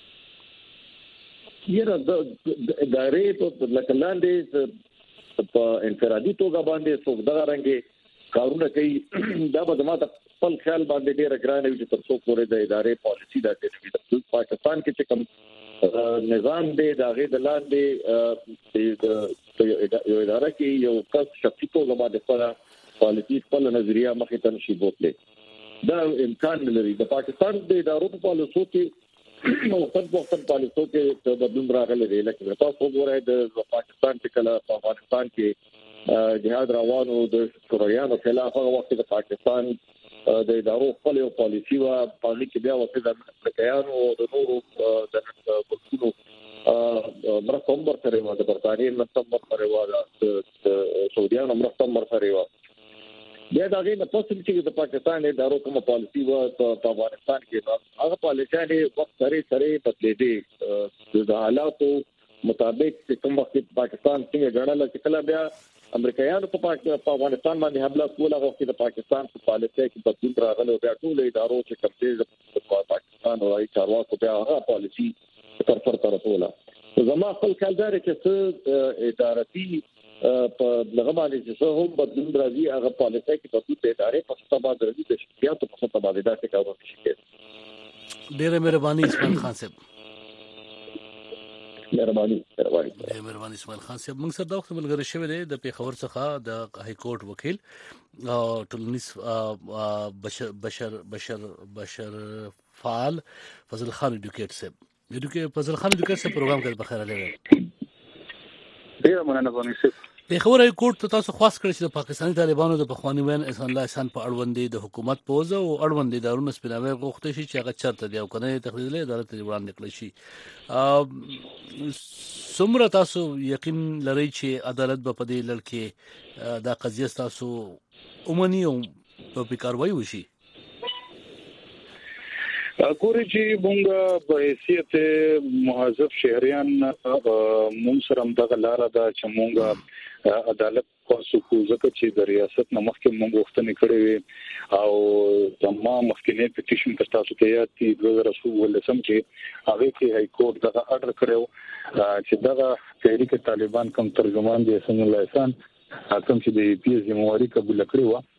یره د ادارې په لکلاندې په انفرادي توګه باندې څوک دغه رنګي کارونه کوي دا به زموږ خپل خیال باندې ډېر ګران وي چې تر څو پورې د ادارې پالیسي دا د پاکستان کې چې کوم نظام دی دا غي د لاندې یو اداره کې یو کس شخصي توګه باندې خپل پالیسي خپل نظریه مخې ته نشي بوتلی دا امکان لري د پاکستان د ادارو په پالیسو کې وختن پالیسو کې بدلون راغلی دی لکه تاسو وګورئ د پاکستان کې کله په افغانستان کې جهاد روانو د شورویانو خلاف هغه وخت د پاکستان د ادارو خپل یو پالیسي وا پالیسي کې بیا وخت د امریکایانو او د نورو د ملکونو مرسته هم ورسره و د برتانیې مرسته هم ورسره و د سعودیانو مرسته هم ورسره و بیا دا غي نه پوسټ چې د پاکستان ادارو کومه پالیسي و په افغانستان کې هغه پالیسي وخت سره بدلېدي د حالاتو مطابق چې کوم وخت پاکستان څنګه غړل چې کله بیا امریکایانو په افغانستان باندې حمله کوله هغه د پاکستان په پالیسي کې بدلون راغلی او بیا ټول ادارو چې کوم د پاکستان او راي چارواکو بیا هغه پالیسي تر طرفوله زما خپل خیال دی چې ادارتي په لغه باندې چې هم بدلون راځي هغه پالیسي کې په ټول ادارې په ستابه درځي د شکایت په ستابه باندې دا څه کارونه شي. ډېر مهرباني اسماعیل خان صاحب. مهرباني اسماعیل خان صاحب موږ سره د وخت ملګری شوی دی د پیښور څخه د های کورټ وکیل او ټولنیز بشر فعال فضل خان ایډوکیټ صاحب فضل خان ایډوکیټ صاحب پروګرام کې بخیر لري. ډیر مننه غونې سي پیښور های کورټ ته تاسو خاص کړی چې د پاکستاني طالبانو د پخوانی وین احسان الله احسان په اړوند د حکومت پوز او اړوند دارونه سپیناوي غوښته شي چې هغه چرته دی او کنه تقریر له عدالت ته وړاندې کړی شي څومره تاسو یقین لرئ چې عدالت به په دې لړ کې دا قضیه تاسو اومني او په کاروایی وشي ګوري چې مونږ په حیثیت مهذب شهريان مونږ سره دغه لار ده چې مونږ عدالت کوو ځکه چې د ریاست نه مخکې مونږ غوښتنې کړې وي او تمام مخکنی پټیشن تر تاسو ته یاد دي 2016 کې هغه کې های کورټ دغه اډر کړو چې دغه تحریک طالبان کوم ترجمان دي حسن الله احسان کوم چې د پی ایس ذمہواری قبول کړی و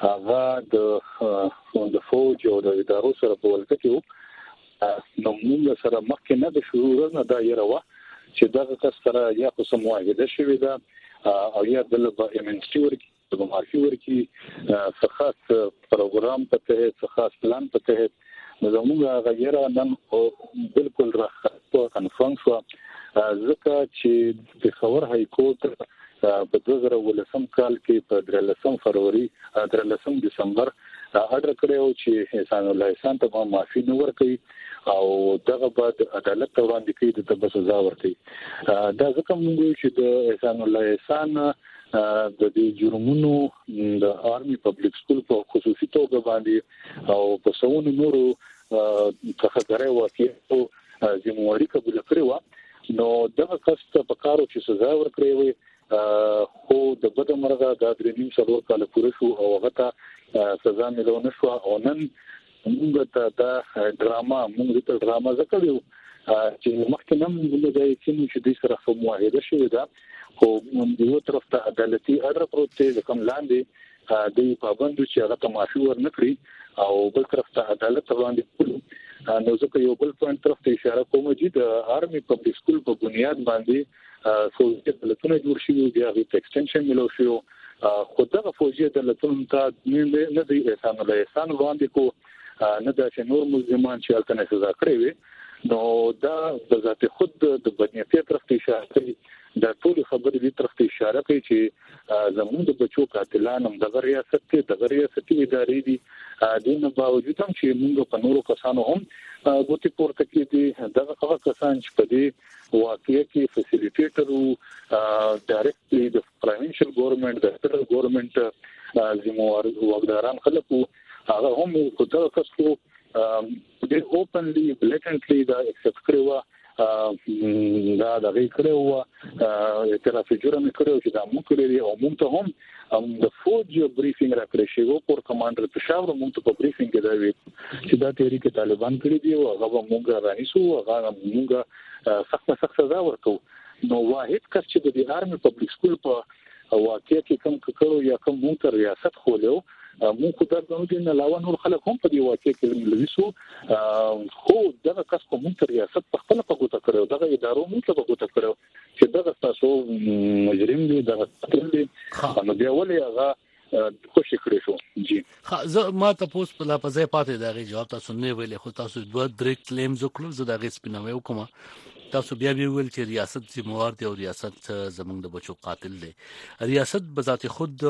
هغه د فوج او د ادارو سره په ولکه کې نو موږ سره مخکې نه د شروع نه دا یره چې دغه کس سره یا په سم واحده شوی دا او یا د امنستي ورکی د مارشي ورکی خاص پروګرام په تحت خاص پلان په تحت نو موږ غیره نن بالکل راخته کنفرم شو ځکه چې د خبر های کورټ په 2018 کال کې په 13 فروری 13 دسمبر اډر کړو چې احسان الله احسان ته معافي نه ورکړي او دغه بعد عدالت ته وړاندې کړي د تبه سزا ورکړي دا ځکه موږ چې د احسان الله احسان د دې جرمونو د آرمي پبلک سکول په خصوصي توګه باندې او په څونو نورو څخه واقعي ذمہواری قبول کړو نو دغه کس په کارو چې سزا ورکړي وي خو د بده مرغه د درېنیم څلور کال پوره شو او هغه ته سزا ملونه شو او نن موږ ته دا ډراما ذکر یو چې مخکې نن موږ د چې د سره په مواهده شوی دا خو یو طرف ته عدالتي اډر پروت دی کوم لاندې د پابندو چې هغه تماشي ورنکړي او بل طرف ته عدالت باندې کول نو ځکه یو بل پوینټ طرف ته اشاره کوم چې د آرمي پبلک سکول په بنیاد باندې فوجي دولتونه جوړ شي بیا غي ایکسټنشن ملو شو خدغه فوجي دولتونه ته نه دی احسان الله احسان وړاندې کو نه د نور مسلمان چې الته سزا کړې وي نو دا د ذات خود د بدنیتي طرف ته اشاره کوي دا ټول خبرې دې طرف ته اشاره کوي چې زموږ د بچو قاتلان هم د ریاستي ادارې دي دین باوجود هم چې موږ په نورو کسانو هم ګوتې پورته کړي دغه هغه کسان چې په دې واقعي کې فیسیلیټیټر او ډایرکټلی د پروینشل ګورنمنت د فدرال ګورنمنت زموږ وګړان خلکو هغه هم په دغه کسو د اوپنلی بلیټنټلی دا اکسپټ کړو دا دغه کړو اعتراف جرم کړو چې دا موږ لري او موږ ته هم د فوج بریفینګ راکړی شو پر کمانډر پېښور موږ ته په بریفینګ کې دا وی چې دا تحریک طالبان کړی دی او هغه موږ رانیسو هغه موږ سخت سزا ورکو نو واحد کس چې د آرمي پبلک سکول په واقعي کې کوم کړو یا کوم موږ ریاست خولو مو خو دا غوډه نه علاوه نور خلک هم په دې واقعي کې لويسو خو دغه کس په موږ ریاست په خپل په ګوته کړو دغه ادارو موږ په ګوته کړو چې دغه تاسو مجرم دي دغه قتل دي نو بیا ولې هغه خوشی کړی شو جی ما تاسو په لا پځای پاتې دا جواب تاسو نه ویلې خو تاسو دوه درې کلیمز وکړو زه دا غي سپینوي وکم تاسو بیا ویل چې ریاست ذمہوار دی او ریاست زمونږ د بچو قاتل دی ریاست بذات خود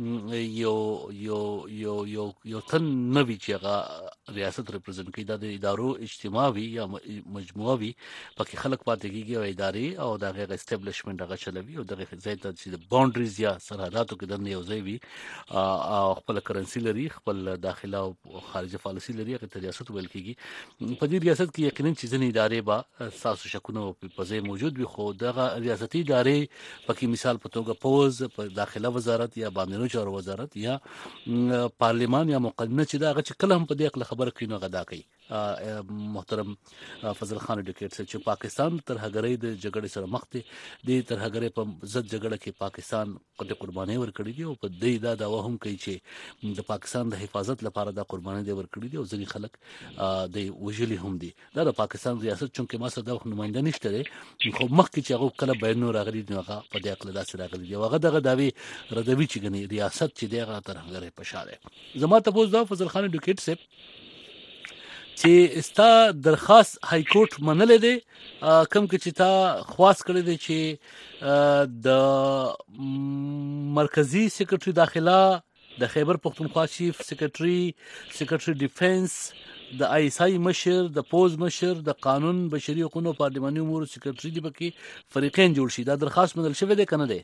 یو تن نوی چې هغه ریاست ریپرزنټ کوي د ادارو اجتماعي یا مجموعه وي پکې خلک پاتې کیږي او ادارې او د غیر اسټابلیشمنت هغه چلوي او د ځای ته چې باونډریز یا سرحداتو کې د یو ځای وي او خپل کرنسي لري خپل داخله او خارجه پالیسي لري هغه ریاست ویل کیږي په دې ریاست کې یقینا چې ځینې ادارې به تاسو شکو نو په ځای موجود وي خو دغه ریاستي ادارې پکې مثال په توګه پوز په داخله وزارت یا باندېنو چارو وزارت یا پارلیمان یا مقننه چې دا چې کله هم په دې خبره کوي نو غدا کوي محترم فضل خان ډیکټ چې پاکستان تر هغړې د جګړې سره مخ دي د تر هغړې په ضد جګړه کې پاکستان د قرباني ورکړي دي او په دې دا داوا هم کوي چې د پاکستان د حفاظت لپاره د قرباني دی ورکړي دي او ځینې خلک د وجلي هم دي دا د پاکستان ریاست چونکه ما سره د نمائنده نشته خو مخکې چې هغه کله بیان راغلي دی هغه په دې عقل داسې راغلي دی هغه دغه داوی ردوی چې غني ریاست چې دغه تر هغه په شاله زما ته پوز دا فضل خان ډیکټ سپ چې استا درخواست های کورټ منلې دي کوم کې چې تا خواست کړی دی چې د مرکزی سیکریټری داخله د خیبر پختونخوا چیف سیکریټری ډیفنس د آی اس آی مشر د پوز مشر د قانون بشري حقوقو پارلماني امور سیکریټری دی پکې فریقین جوړ شي دا درخواست منل شوی دی کنه دی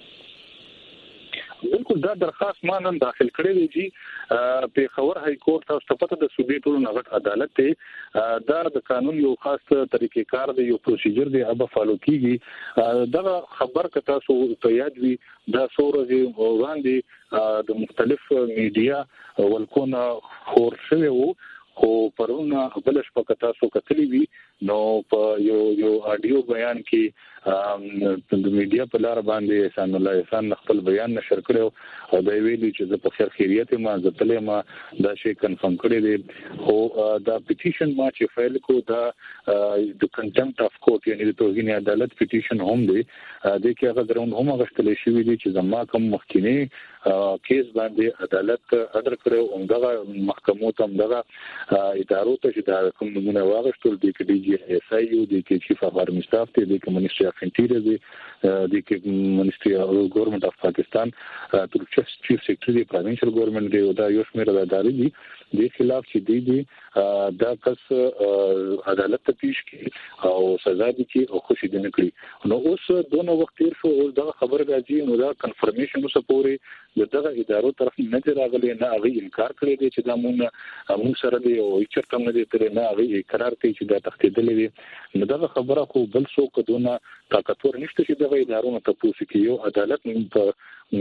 بالکل دا درخواست ما نن داخل کړی دی چې په خبر های کورټ تاسو ته د صوبې ټولو نغټ عدالت ته دا د قانون یو خاص طریقې کار دی یو پروسیجر دی هغه فالو کیږي دا خبر ک تاسو ته یاد وي دا سورځي وړاندې د مختلف میډیا ولکونه خور شوی وو خو پرونه بلش په تاسو کتلی وی نو په یو اډیو بیان کې د میډیا په لار باندې احسان الله احسان خپل بیان نشر کړو او دا ویلي چې د په خیریت ما زتلې ما دا شی کنفرم کړی دی او دا پټیشن ما چې فایل کو دا د کنټمپټ اف کورټ یعنی د توهین عدالت پټیشن هم دی د کې هغه درون هم غشتل شي وی چې زما کوم مخکینی کیس باندې عدالت اډر کړو او دغه محکمو ته دغه ادارو ته چې دا کوم نمونه واغشتل دي کې ډي جی اس آی یو دي کې چیف اف آرمی سټاف ته دي کې منیسټری اف انټیریئر دي کې منیسټری اف ګورنمنت اف پاکستان تر چیف سیکریټری پروینشل ګورنمنت دی او دا یو شمېر ادارې دي د خلاف چې دي دا کس عدالت ته پیش کی او سزا دي کی او خوشی دي نکړي نو اوس دونه وخت تیر شو او دا خبر راځي نو دا کنفرمیشن اوس پورې دغه ادارو طرف نه راغلي نه هغه انکار کړی دی چې دا مونږ سره دی او چرته نه دی تر نه هغه اقرار کوي چې دا تختیدلې وي نو دا خبره خو بل څوک دونه طاقتور نشته چې دغه ادارو ته پوښتنه کوي او عدالت په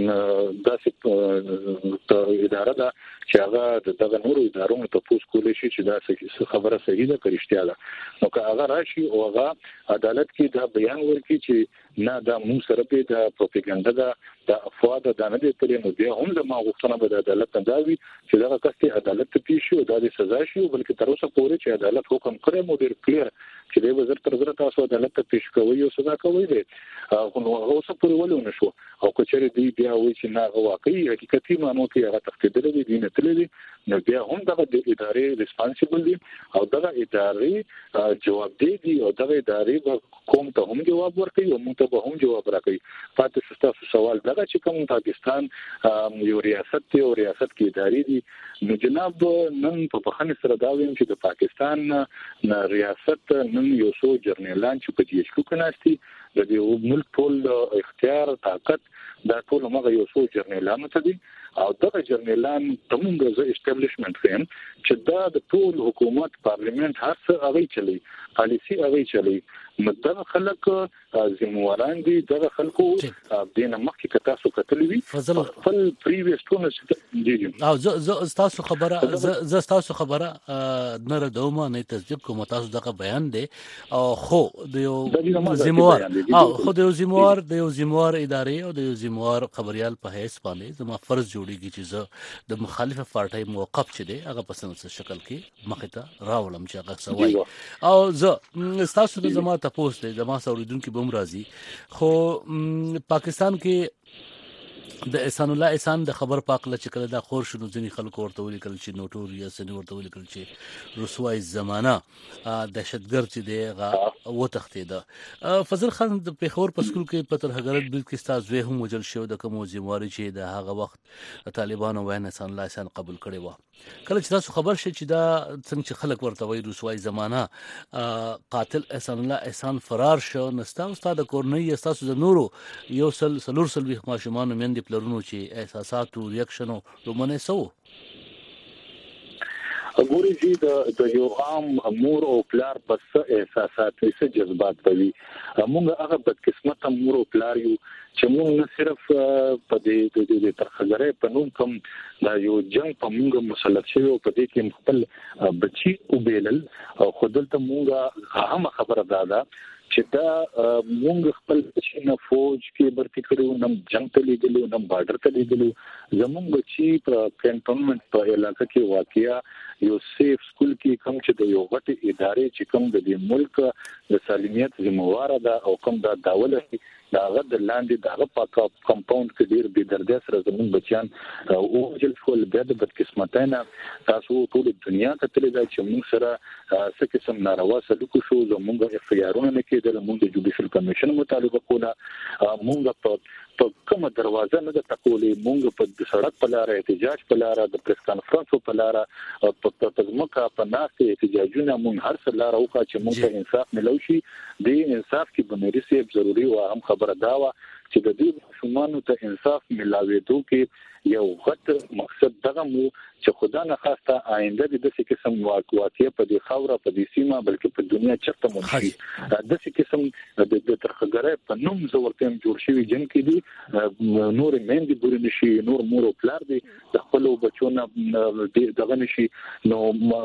داسې اداره ده چې هغه دغه نورو ادارو ته پوښتنه کولی شي چې دا خبره صحیح ده کړشتیا ده نو که هغه راشي او هغه عدالت کې دا بیان ورکړي چې نه دا مونږ سره په د پروپاګاندا ده د افوا ده نه دي ترې نو بیا هم د ما غوښتنه به د عدالت ته وي چې دا کسته عدالت ته پیښ شي او د سزا شي بلکې تر اوسه پورې چې عدالت حکم کړی مو ډیر کلیر چې د وزیر تر زړه تاسو عدالت ته پیښ کوي او سزا کوي دي نو اوسه پورې ولونه شو او کچېره دی بیا وایي چې نه واقعي حقیقتي مانو کې هغه تختیدل دي نه تللی نو بیا هم دغه د ادارې ریسپانسیبل دي او دغه ادارې جوابدeh دي او دغه ادارې کوم ته هم جواب ورکوي او موږ ته هم جواب راکوي. پاتې تاسو سوال دغه چې کوم پاکستان یو ریاست دی او ریاست کې ادارې دي نو جناب نن په بخښنې سره دا وایم چې د پاکستان ریاست نن یو څو جرنیلان چې په جیش کې ناشتي د دې ملک ټول اختیار طاقت دا ټول موږ یو څو جرنیلان ته دي او دغه جرنیلان تمونږ د اسټابلیشمنت فهم چې دا د ټول حکومت پارلیمنت هر څه هغه چلی پالیسی هغه چلی مدغه خلک زمواران دي دغه خلکو دینه مخکې کتا سو کتلوي خپل پریویس ټونه دي او ز تاسو خبره نه ردومه نه تصدیق کوم تاسو دغه بیان دی او خو د زموار او خو د زموار ادارې او د زموار خبريال په هیڅ باندې زما فرض جوړیږي چې زه د مخالفه پارټي موقف چي دي هغه په سم شکل کې مخه ته راولم چې هغه سوای او زه تاسو د زما تاسو د زما اوریدونکو بم راضي خو پاکستان کې د احسان الله احسان د خبر پاکله چې کله دا خور شنو ځنی خلکو ورته ولیکل چې نوټوریس نه ورته ولیکل چې رسوای زمانہ دهشتګرد چې دی و تختیده. فضل خان د پیښور په سکول کې په ترهګرد بل کې استاد هم وجل شو د کوم ذمہواری چې د هغه وخت طالبانو وین احسان الله احسان قبول کړي و. کله چې تاسو خبر شي چې دا څنګه چې خلک ورته وای رسوای زمانہ قاتل احسان الله احسان فرار شو نستا استاد کورنۍ تاسو د نورو یو سلور سلوي ماشومان مند پلرونو چې احساسات او ریاکشن رومنه سو ګوري چې د یو عام امور او پلار پس احساسات او جذبات کوي موږ هغه بدقسمت امور او پلار یو چې موږ نه صرف په دې ترخګرې په نوم کوم دا یو جنگ په موږ مسلط شوی او په دې کې خپل بچي او بیلل او خودلته موږ هم خبره ده چې دا موږ خپل چې نه فوج کې برتی کړو نم جنگ ته لیدلو نم بارډر ته لیدلو زموږ بچي په کنټونمنت په علاقې کې واقعیا یو سیف سکول کې کوم چې د یو غټ ادارې چې کوم د دې ملک د سالمیت ذمہوار ده او کوم دا داوله دا غد لاندې دغه پاکه کمپاوند کې ډیر بي دردیا سره زموږ بچیان او جل فول بیا د بدقسمتانه تاسو ټول دنیا ته تللی دا چې موږ سره څه قسم ناروا سلوک شو زموږ افیارونه نه کېدل موږ د جوډیشل کمیشن مطالبه کوله موږ په کومه دروازه نه د تکولې موږ په سړک په لار احتجاج په لار د پریس کانفرنس په لار په تزمکه په ناسته احتجاجونه موږ هر څه لار وکړو چې موږ انصاف ملوشي د انصاف کې بنري سي ضروري او هم خبره داوا چې د دې شومانو ته انصاف ملاويدو کې یو غټ مقصد دغه مو چې خدا نه خواسته آینده د دې قسم واقعیت په دې خوره په دې سیمه بلکې په دنیا چرته مونږ د دې قسم د ترخګرې په نوم زورتم جوړ شوی جن کې دي نور مېندې بوري نشي نور مور او پلار دي د خپل بچونه دغه نشي نو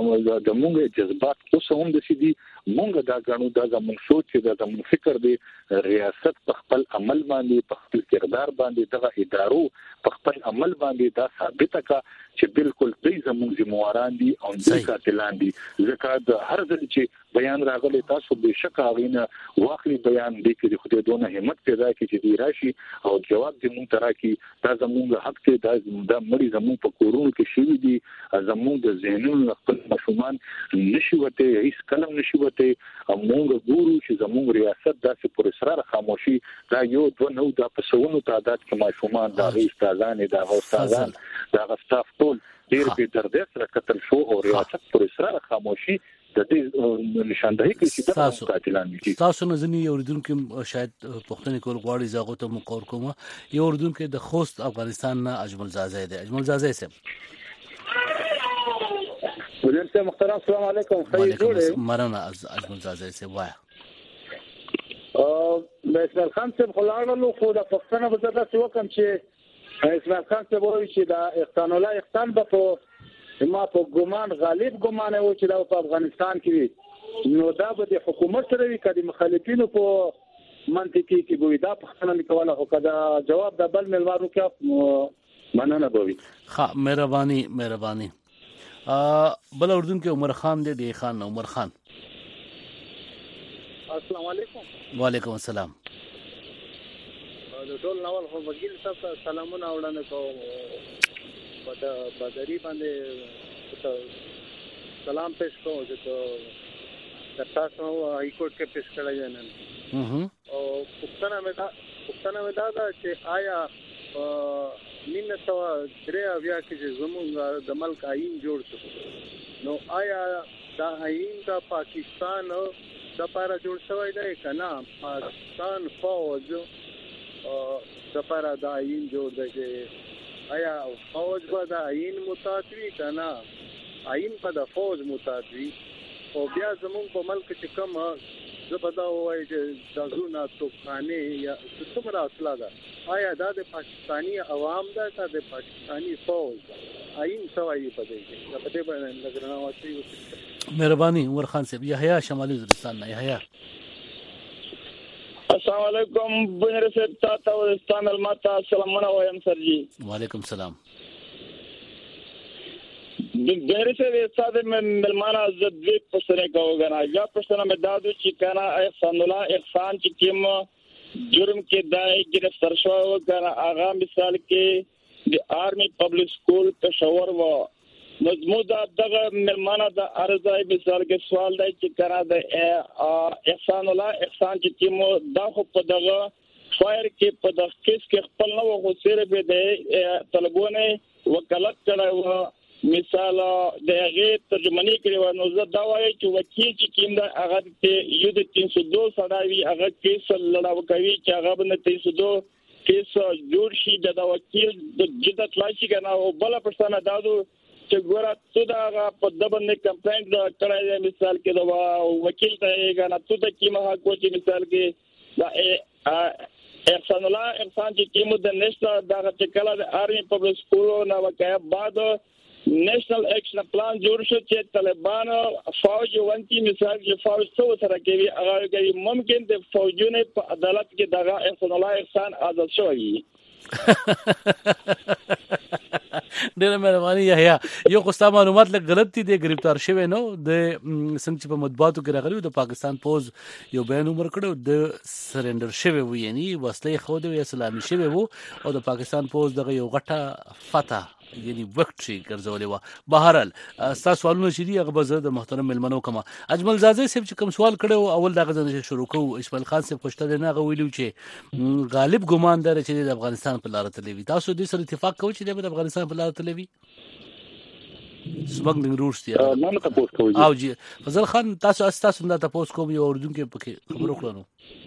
د مونږ جذبات اوس هم د سي دي مونږ دا غنو دا زموږ سوچ دا زموږ فکر دی ریاست په خپل عمل باندې په خپل کردار باندې دغه ادارو په خپل عمل باندې دا ثابته کا چې بالکل دې زموږ ذمہواران دي او دې قاتلان دي ځکه د هر ځل چې بیان راغلی تاسو به شک غوینه واخلي بیان دې کې د خدای دونه همت پیدا کی چې دی راشي او جواب دې مونږ ترا کی دا زموږ حق ته دا مړي زموږ په کورونو کې شوی دي زموږ د ذهنونو خپل مشومان نشي وته هیڅ کلم نشي وته موږ ګورو چې زموږ ریاست داسې پر اصرار خاموشي دا یو دوه نو دا په سونو تعداد کې مشومان دا استادان دا استادان دا غستاف ټول ډیر به درده سره قتل شو او ریاست پر اصرار خاموشي د دې نشاندهي کې چې تاسو قاتلان دي تاسو نه ځنی اوریدونکو شاید پښتني کول غواړي زاغو ته مقور کوم یو اوریدونکو د خوست افغانستان نه اجمل زازه دی اجمل زازه سم ولته محترم السلام علیکم خیر جوړه مرنه اجمل زازه سم وای اسماعیل خان صاحب خلاړو خو د پښتنه بزرګه څه وکم چې اسماعیل خان صاحب وایي چې دا احسان الله احسان په ما په ګمان غالب ګمان و چې دا په افغانستان کې نو دا به د حکومت سره وي کدي مخالفینو په منطقي کې وي دا پښتنه لیکواله هو کدا جواب د بل ملوارو کې مننه بوي ها مهرباني بل اردن کې عمر خان دی خان عمر خان السلام علیکم وعلیکم السلام د ټول نوال خو وکیل صاحب سلامونه وړاندې کوم په بدري باندې سلام پیش کوم چې تاسو هاي کورټ کې پیش کړی دی نن او پښتنه مې دا چې آیا 1983 کې زموږ د ملک آئین جوړ شو نو آیا دا آئین د پاکستان د لپاره جوړ شوی دی کنه پاکستان فوج د لپاره د آئین جوړ دی آیا فوج به د آئین مطابق کنه آئین په د فوج مطابق او بیا زموږ په ملک چې کوم زبدا وایي چې د زونه توپخانه یا څومره اصله ده آیا دا د پاکستانی عوام ده که د پاکستانی فوج آئین سوایي په دې کې په دې باندې لګرنا واسي مهرباني عمر خان صاحب یحیی شمالي وزیرستان نه یحیی السلام علیکم بنر صاحب تاسو وزیرستان الماتا سلامونه وایم سر جی وعلیکم السلام بنر صاحب استاد ملمانه عزت دې پښتنه کوګنا یا پښتنه مې دادو چې کنه احسان الله احسان چې کوم جرم کې دای گرفتار شو کنه اغا مثال کې د آرمی پبلک سکول پېښور و مضمون دغه ملمانه د ارزای مثال کې سوال دی چې کنه د احسان الله احسان چې کوم دا خو په دغه فایر کې په دغه کیس کې خپل نو خو سره به د طلبونه وکالت کړو مثال د هغه ترجمانی کړي و نو زه دا وایم چې وکیل چې کوم دا هغه ته یو د 302 سړاوي هغه کیس لړاو کوي چې هغه باندې 302 کیس جوړ شي د وکیل د جدت لاشي کنه او بل پرسانه دادو چې ګوره ته دا په دبنې کمپاین کړای مثال کې دا وکیل ته کنه ته د کیمه حق چې مثال کې دا احسان الله انسان چې کیمو د نشته دا چې کله د آرمی پبلک سکول نو وکیا بعد نیشنل ایکشن پلان جوړ شو چې طالبان فوج ونتي مثال چې فوج څو سره کوي هغه کوي ممکن د فوجونه په عدالت کې دغه احسان الله احسان آزاد شوی ډېر مهرباني یحیی یو خو معلومات لږ غلط دي د گرفتار شوی نو د څنګه په مطبوعاتو کې راغلی د پاکستان فوج یو بیان عمر کړو د سرندر شوی و یعنی وسلې خو د اسلامي شوی وو او د پاکستان فوج دغه یو غټه فتح یعنی وکټري ګرځولې و بهرال تاسو سوالونه چې دی هغه به زه د محترم ملمنو کما اجمل زاده صاحب چې کوم سوال کړو اول دغه ځنه شروع کوو اسماعیل خان صاحب خوشته نه غویلو چې غالب ګمان در چې د افغانستان په لار تلوي تاسو دې سره اتفاق کوئ چې د افغانستان په لار تلوي سمګلینګ روټس دی نه تاسو کوی او جی فضل خان تاسو نه تاسو کوم یو اردوونکو په خبرو کړو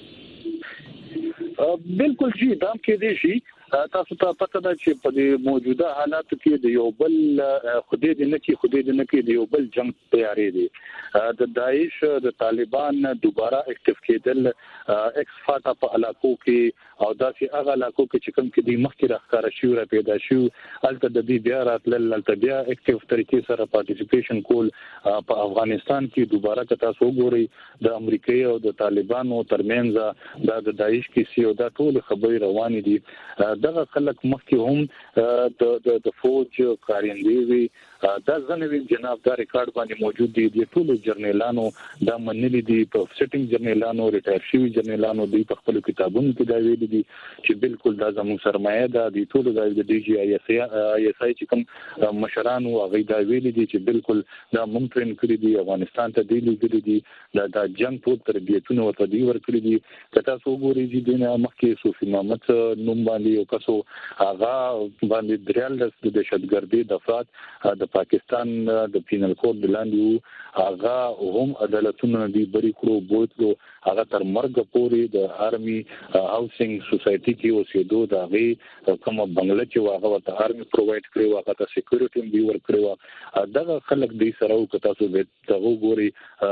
بالکل جی دام کې دی شي تاسو ته پته ده چې په موجوده حالاتو کې د یو بل خدای دې نه کې د یو بل جنگ تیاری دي د داعش د طالبان دوباره اکټیو کېدل ایکس فاټا په علاقو کې او داسې هغه علاقو کې چې کوم کې د مخکې راخاره شو را پیدا شو الته د دې بیا راتلل الته بیا اکټیو طریقې سره پارټیسیپیشن کول په افغانستان کې دوباره که تاسو وګورئ د امریکای او د طالبانو ترمنځ د داعش کې سیو دا ټول خبرې روانې دي دغه خلک مخکې هم د فوج کارندې وي دا ځنوي جناب دا ریکارډ باندې موجود دي د ټولو جرنیلانو دا منلي دي په سټینګ جرنیلانو ریټایر شوی جرنیلانو د خپل کتابونو کې دا ویلي دي چې بالکل دا زموږ سرمایه ده د ټولو د ډي جی آی اس آی چې کوم مشرانو هغه دا ویلي دي چې بالکل دا ممکن کړی دي افغانستان ته دی لګري دي دا جنگ ټول تربیتونه ورته دی ورکړي دي کله تاسو وګورئ چې د مخکې صوفي محمد نوم باندې یو کسو هغه باندې دریال د دهشتګردي د افراد د پاکستان د پینل کوډ لاندې هغه هم عدالتونه دی بری کړو بوتلو هغه تر مرګ پورې د آرمي هاوسینګ سوسايټي کې اوسېدو دا غي کوم بنگله چې هغه ورته آرمي پرووایډ کړو هغه ته سکیورټي هم دی ورکړو دغه خلک دی سره او تاسو به تاسو ګوري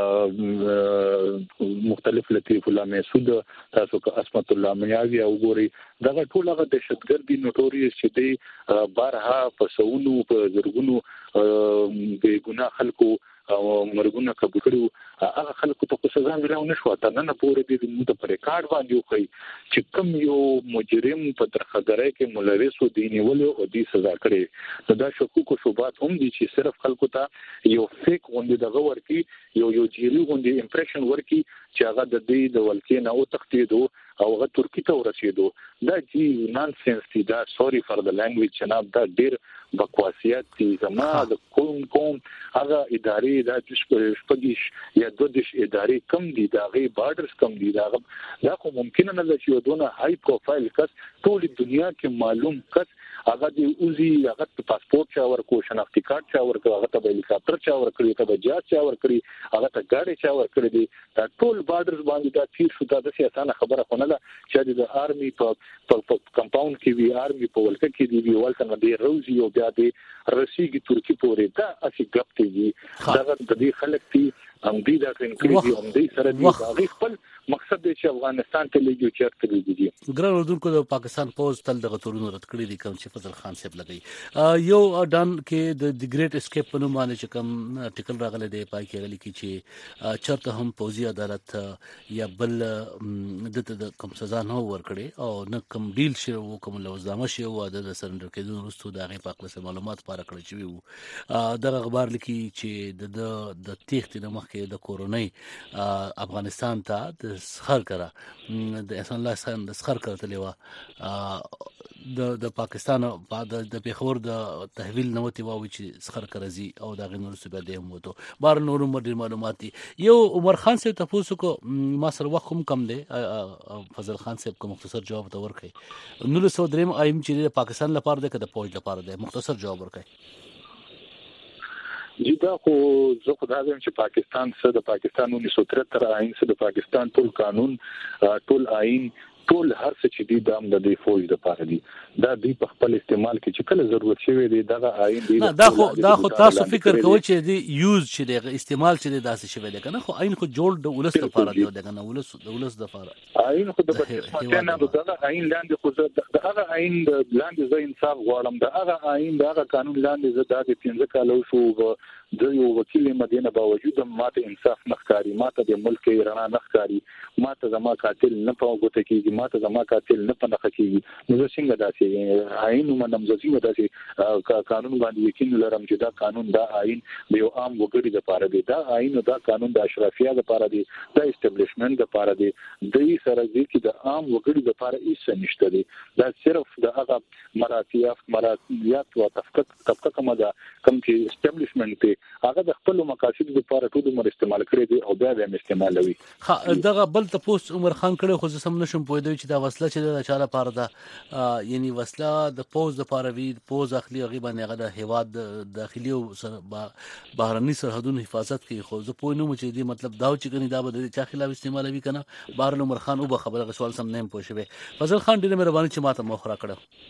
مختلف لطیف الله محسود تاسو که اسمت الله منیاوی او ګوري دغه ټول هغه دهشتګردي نوټوریس چې دی بارها په سونو په زرګونو بے ګناه خلکو او مرګونه قبول کړو هغه خلکو ته سزا ملو نشو ته نه پورې دې موږ په ریکارډ باندې وخی چې کوم یو مجرم په درخداري کې ملوث و دي نیول او دې سزا کړي دا شکوک او شوبات هم دي چې صرف خلکو ته یو فیک غونډه دغه ورکی یو جیلی غونډه امپریشن ورکی چې هغه د دې د ولکې نه او تختیدو او هغه ترکی ته ورسېدو دا جی نانسنس دي دا سوري فار د لانګویج جناب دا ډیر بکواسیت دي زما د کوم هغه ادارې د شپږیش یا دودش ادارې کم دي دا غي بارډرز کم دي دا خو ممکن نه ده چې ودونه هاي پروفایل کس ټول دنیا کې معلوم کس هغه دی اوزي هغه پاسپورت چا ورکو شناختی کارت چا ورکو هغه ته هلیکاپټر چا ورکړي ته جهاز چا ورکړي هغه ته ګاډي چا ورکړي دي دا ټول بارډرز باندې دا تیر شو دا د سیاسانه خبره خونه ده چې د آرمي په کمپاوند کې وی آرمي په ولکه کې دی ولته نه دی روزي او بیا دی رسیږي ترکی پورې دا اسی ګپ دی دا د دې خلک دي هم دي دا کړي هم دي سره دی هغه خپل مقصد دی چې افغانستان ته لګي چرته لګي ګران اردوونکو د پاکستان پوز تل دغه تورونو رد کړی دي کوم چې فضل خان صاحب لګي یو ډان کې د ګریټ اسکیپ په نوم باندې چې کوم ارتیکل راغلی دی پای کې غلي کې چې چرته هم پوزي عدالت یا بل د کوم سزا نه ورکړي او نه کوم ډیل شي او کوم لوزنامه شي او د سرندر کېدو وروسته د هغه په اړه معلومات پاره کړی شوی وو دغه خبر لیکي چې د تیښتې د مخکې د کورونی افغانستان ته د سخر کړه د احسان الله خان د سخر کړتلې و د پاکستان د پیښور د تحویل نوتی واوي چې سخر کرزي او د غنور سبا د موته بار نور مر معلومات دي یو عمر خان سے تاسو کو ما سره وخت کم دی فضل خان صاحب کو مختصر جواب ته ورکړي 1903 ایم چې د پاکستان لپاره د کده پوج لپاره د مختصر جواب ورکړي جدا خو زه خو دا وایم چې پاکستان سره د پاکستان 1973 آئین سره د پاکستان ټول قانون ټول آئین ټول هر څه چې دي د دې فوج د پاره دي دا دی په خپل استعمال کې چې کله ضرورت شوی دی دا آئین دی دا خو تاسو فکر کوئ چې دی یوز چې دی استعمال چې دی داسې شوی دی کنه خو آئین خو جوړ د ولس لپاره دی کنه ولس د لپاره آئین خو د بچو نه دا آئین لاندې خو د هغه آئین لاندې زه انصاف غواړم د هغه آئین د هغه قانون لاندې زه د 15 کالو شو د یو وکیل مدینه باوجود ماته انصاف نخکاری ماته د ملک رڼا نخکاری ماته زما قاتل نه پوغته کیږي ماته زما قاتل نه پنه کیږي نو څنګه داسې آئین منم څنګه داسې قانون باندې یقین لرم چې دا قانون دا آئین د یو عام وګړي لپاره دی دا آئین دا قانون د اشرافیه لپاره دی دا اسټابلیشمنت لپاره دی د سره دی چې د عام وګړي لپاره هیڅ نشته دی دا صرف د هغه مراتیات او طبقه کومه ده کوم چې اسټابلیشمنت دی هغه د خپل مقاصد لپاره ټول عمر استعمال کړی دی او بیا هم استعمالوي دغه بل تاسو عمر خان کړي خو سم نشم پوهیدای چې دا وسله چې د چاله لپاره ده یعنی وسله د پوز لپاره وی پوز اخلي غیبه نه غدا هواد داخلي او بهرني سرحدونو حفاظت کوي خو زه پوه نه مو چې دی مطلب دا چې کني دا به د چا خلاف استعمالوي کنه بهر عمر خان او به خبره سوال سم نه پوښوي فضل خان ډیره مهرباني چې ماته مخ را کړو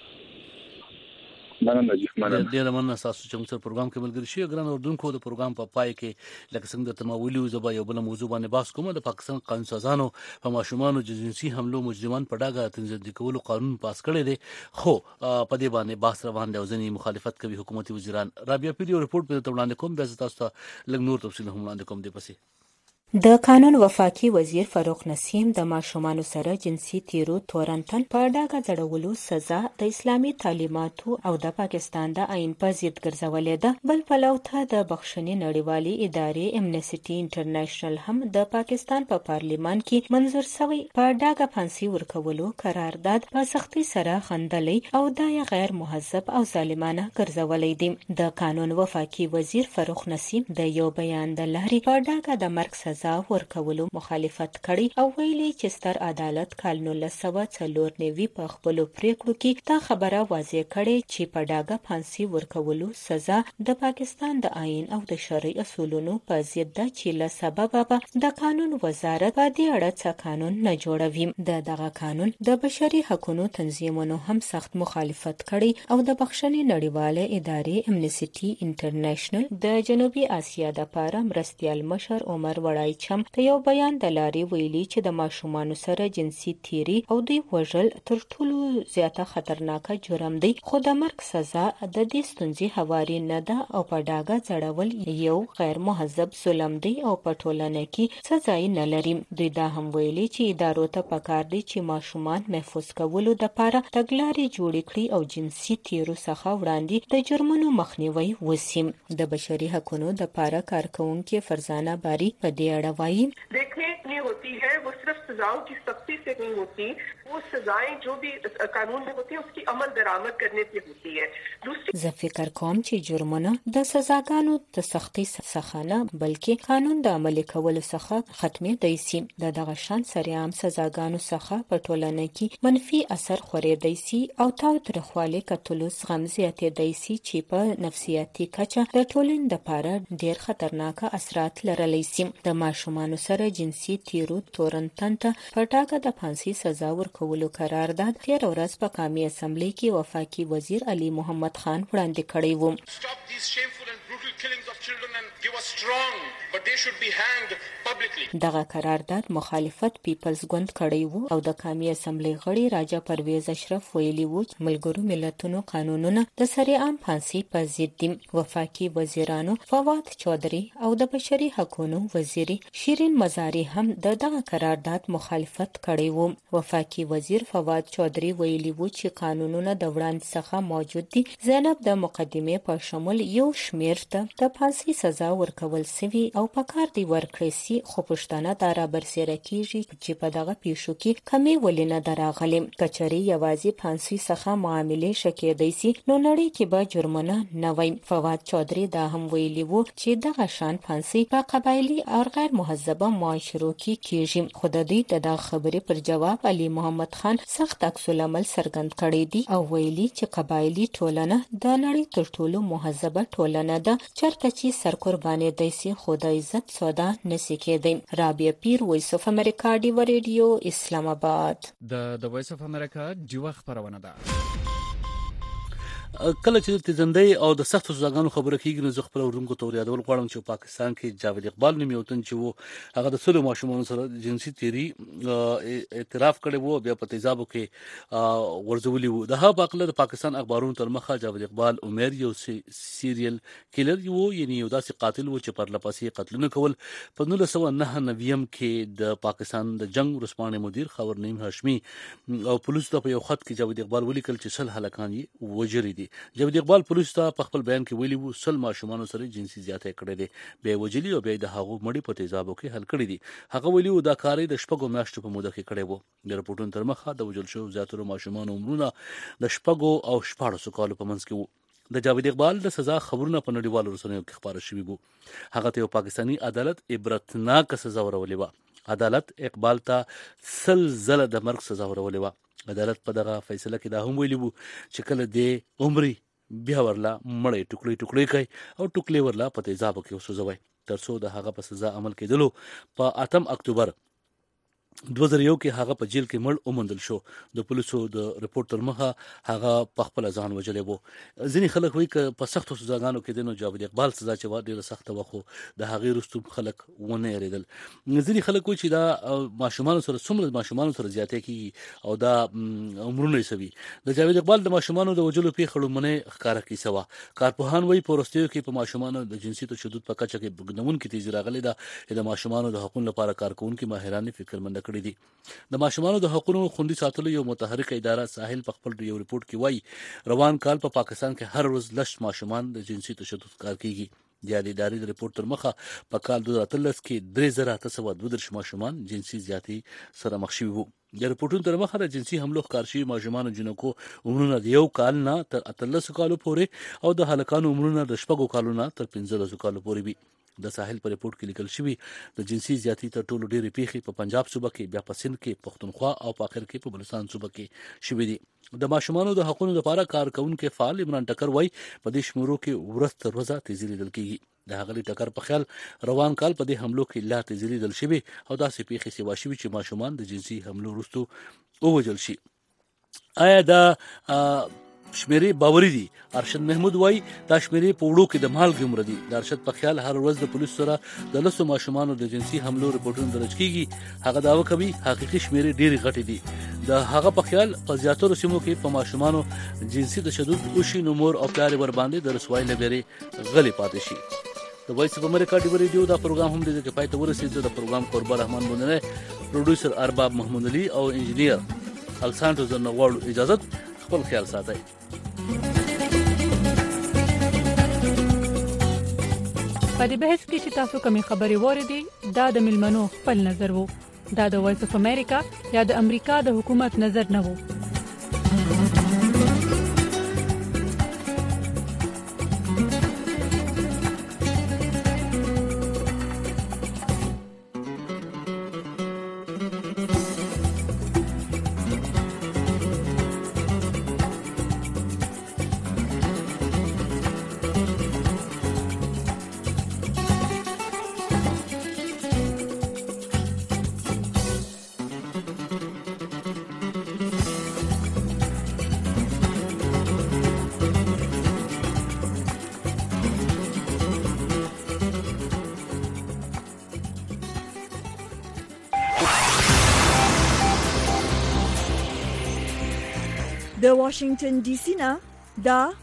ډیره مننه تاسو چې موږ پروګرام کې ملګری شئ ګران اردوونکو د پروګرام په پای کې لکه څنګه د تمویلو زبا یو بل موضوع باندې بحث کوم د پاکستان قانون سازانو په ماشومان او جنسي حملو مجرمان په ډاګه تنظیم کولو قانون پاس کړی دی خو په دې باندې بحث روان دی او ځنی مخالفت کوي حکومتي وزیران رابعه پیډیو رپورټ په وړاندې کوم بیا تاسو ته لږ نور تفصیل هم وړاندې کوم دی پسې د قانون وفاقي وزیر فاروق نسیم د ماشومانو سره جنسي تیرو تورنتن په ډاګه ځړولو سزا د اسلامي تعلیماتو او د پاکستان د آئین په ضد ګرځولې ده بل پلو ته د بخښنې نړیوالې ادارې امنیسټي انټرنیشنل هم د پاکستان په پارلیمان کې منظور شوی په ډاګه پانسي ورکولو قرارداد په سختي سره خندلې او دا غیر مهذب او ظالمانه ګرځولې دي د قانون وفاقي وزیر فاروق نسیم د یو بیان د لارې په ډاګه د مرګ سزا ورکولو مخالفت کړي او ویلي چې ستر عدالت کال 1994 په خپل پریکړو کې دا خبره واضح کړي چې په ډاګه پانسي ورکولو سزا د پاکستان د آئین او د شرعي اصولونو په ضد ده چې له سببه د قانون وزارت په دې اړه څه قانون نه جوړوي دغه قانون د بشري حقوقو تنظیمونو هم سخت مخالفت کړي او د بخښنې نړیواله ادارې امنیسټي انټرنیشنل د جنوبي اسیا د لپاره مرستیال مشر عمر وړای چم د یو بیان د لارې ویلي چې د ماشومانو سره جنسي تیری او دوی وژل تر ټولو زیاته خطرناکه جرم دی خو د مرګ سزا د دې ستونزې هواري نه ده او په ډاګه ځړول یو غیر مهذب ظلم دی او په ټولنه کې څه ځای نه لري دوی دا هم ویلي چې ادارو ته پکار دي چې ماشومان محفوظ کولو لپاره تګلارې جوړې کړي او جنسي تیرو څخه وړاندې د جرمونو مخنیوي وشي د بشري حقوقو لپاره کارکونکو فرزانه باری په دې देखिए कानूनी होती है वो सिर्फ सजाओं की सख्ती से नहीं होती, वो सजाएं जो भी कानून में होती है उसकी अमल दरामद करने से होती है। दूसरी زه فکر کوم چې جرمونه د سزاګانو د سختۍ څخه نه بلکې قانون د عملي کولو څخه ختمېدای شي. دغه شان سریعام سزاګانو څخه په ټولنه کې منفي اثر خورېدای شي او تاوتریخوالی کتلو زغم زیاتېدای شي چې په نفسیاتي کچه د ټولنې لپاره ډېر خطرناک اثرات لرلی شي. د ماشومانو سره جنسي تیرو تورنتن ته په ټاکه د فانسي سزا ورکولو قرارداد تیر ورځ په قومي اسمبلی کې وفاقي وزیر علي محمد خان وړاندې کړی و. دغه قرارداد مخالفت پیپلز ګوند کړی وو او د قومي اسمبلی غړي راجا پرویز اشرف ویلي وو چې ملګرو ملتونو قانونونه د سریعام فانسي په ضد دي. وفاقي وزیرانو فواد چودري او د بشري حقوقو وزیر شیرین مزاری هم دغه قرارداد مخالفت کړی وو. وفاقي وزیر فواد چودري ویلي وو چې قانونونه د وړاندې څخه موجود دي. زینب د مقدمه په شمول یو شمیر ته د فانسي سزا ورکول سوي او په کار دی ورکړی سي، خو پښتانه دا را برسېره کیږي چې په دغه پیښو کې کمی ولینه دراغلي. کچري یوازې فانسي څخه معاملې شکېدای سي نو نړۍ کې به جرمونه نه وي. فواد چودري دا هم ویلي وو چې دغه شان فانسي په قبایلی او غیر مهذبه معاشرو کې کیږي. خو د دې د خبرې پر جواب علي محمد خان سخت عکس العمل څرګند کړی دی او ویلي چې قبایلی ټولنه د نړۍ تر ټولو مهذبه ټولنه ده، چرته چې سر قرباني دی سي خو د عزت سودا نسی کېدی. رابعه پیر، وایس اف امریکا، ډیو ریډیو، اسلام آباد. د وایس اف امریکا ډیو خبرونه ده. کله چې تیزندۍ او د سختو سزاګانو خبره کیږي نو زه خپل ورونکو ته یادول غواړم چې پاکستان کې جاوید اقبال نوم یو تن چې وو هغه د څلو ماشومانو سره جنسي تیری اعتراف کړی وو، بیا په تیزابو کې ورزولي وو. د هغه په اړه د پاکستان اخبارونو تر مخه جاوید اقبال عمر یو سیریل کیلر وو، یعنی یو داسې قاتل وو چې پرلپسې قتلونه کول. په 1999 کې د پاکستان د جنگ ورسپانې مدیر خاور نعیم هاشمي او پولیسو ته په یو خط کې جاوید اقبال ولیکل چې 100 هلکان یې وژلي دي. جاوید اقبال پولیس ته په خپل بیان کې ویلي وو 100 ماشومانو سره جنسي زیاته کړې دي، بیا وجلی او بیا د هغو مړي په تیزابو کې حل کړی دي. هغه ویلي وو دا کار د شپږو میاشتو په موده کې کړی وو. د رپورټونو تر مخه د وجل شو زیاتره ماشومان عمرونه د شپږو او 14 کالو په منځ کې وو. د جاوید اقبال د سزا خبرونه په نړیوالو رسنیو کې خبره شوي وو. هغه ته پاکستانی عدالت عبرتناک سزا ورولې و. عدالت اقبال ته 100 ځله د مرګ سزا ورولې و. عدالت په دغه فیصله کې دا هم ویلي وو چې کله د عمرې بیا ورلا مړی ټوکړي ټوکړي کوي او ټوکلي ورلا په تیزابو کې وسوځوي ترڅو د هغه په سزا عمل کېدلو په 8 اکتوبر 2001 کې هغه په جیل کې مړ ومندل شو. د پولیسو د رپورټ تر مخه هغه په خپل ځان وجلې وو. ځینې خلک وایي چې په سختو سزاګانو کې د جاوید اقبال سزا چې و ډیره سخته وخو د هغې رستم خلک ونه یریدل. ځینې خلک وایي چې دا ماشومان سره څومره ماشومان سره زیاتې کیږي او دا عمرونه یې سوي. د جاوید اقبال د ماشومان د وجلو پیښه لومړنۍ ښکاره کیسه وه. کارپوهان وایي په وروستیو کې په ماشومان د جنسي تشدد په کچه کې بګنونکې تیزي راغلې ده. د ماشومان د حقوقو لپاره کارکونکي ماهران فکرمند کړي دي. د ماشومانو د حقوقو خوندي ساتلو یو متحرک اداره ساحل په خپل یو ریپورت کې وایي روان کال په پاکستان کې هر ورځ لږ ماشومان د جنسي تشدد کار کیږي. د ادارې د ریپورت تر مخه په کال 2013 کې 3832 ماشومان جنسي زیاتی سره مخ شوي وو. د ریپورتونو تر مخه د جنسي حملو ښکار شوي ماشومانو جنکو عمرونه د 1 کال نه تر 13 کالو پورې او د هلکانو عمرونه د 6 کالو نه تر 15 کالو پورې وي. د ساحل په ریپورت کې لیکل شوی د جنسي زیاتی تر ټولو ډېرې پیښې په پنجاب صوبه کې، بیا په سند کې، پښتونخوا او په اخر کې په بلوچستان صوبه کې شوې دي. د ماشومانو د حقوقو لپاره کارکونکو فعال عمران ټکر وایي په دې شمېرو کې ورځ تر ورځه تیزي لیدل کېږي. د هغه ټکر په خیال روان کال په دې حملو کې لا تیزي لیدل شوي او داسې پیښې سیوا شوي چې ماشومان د جنسي حملو وروسته ووژل شي. آیا دا شمیرې باوري دي؟ ارشد محمود وایي دا شمیرې په وړو کې د مالګې عمر دي. د ارشد په خیال هر ورځ د پولیسو سره د 10 ماشومانو د جنسي حملو رپورټونه درج کیږي. هغه داوا کوي حقیقي شمیرې ډېرې غټې دي. د هغه په خیال په زیاتره سیمو کې په ماشومانو جنسي تشدد وشي نو مور او پلار ور باندې د رسوایي لګري غلي پاتې شي. د وایس اف امریکا ډیو ریډیو دا پروګرام هم د دې پای ته ورسېد. د پروګرام قربان رحمان بندنه، پروډوسر ارباب محمود علي او انجینیر السانټو زنوړو اجازه. خپل خیال ساتئ. په دې بحث کې چې تاسو کومې خبرې واورېدې دا د ملمنو خپل نظر وو. دا د وایس اف امریکا یا د امریکا د حکومت نظر نه وو. د واشنگټن ډي سي نه دا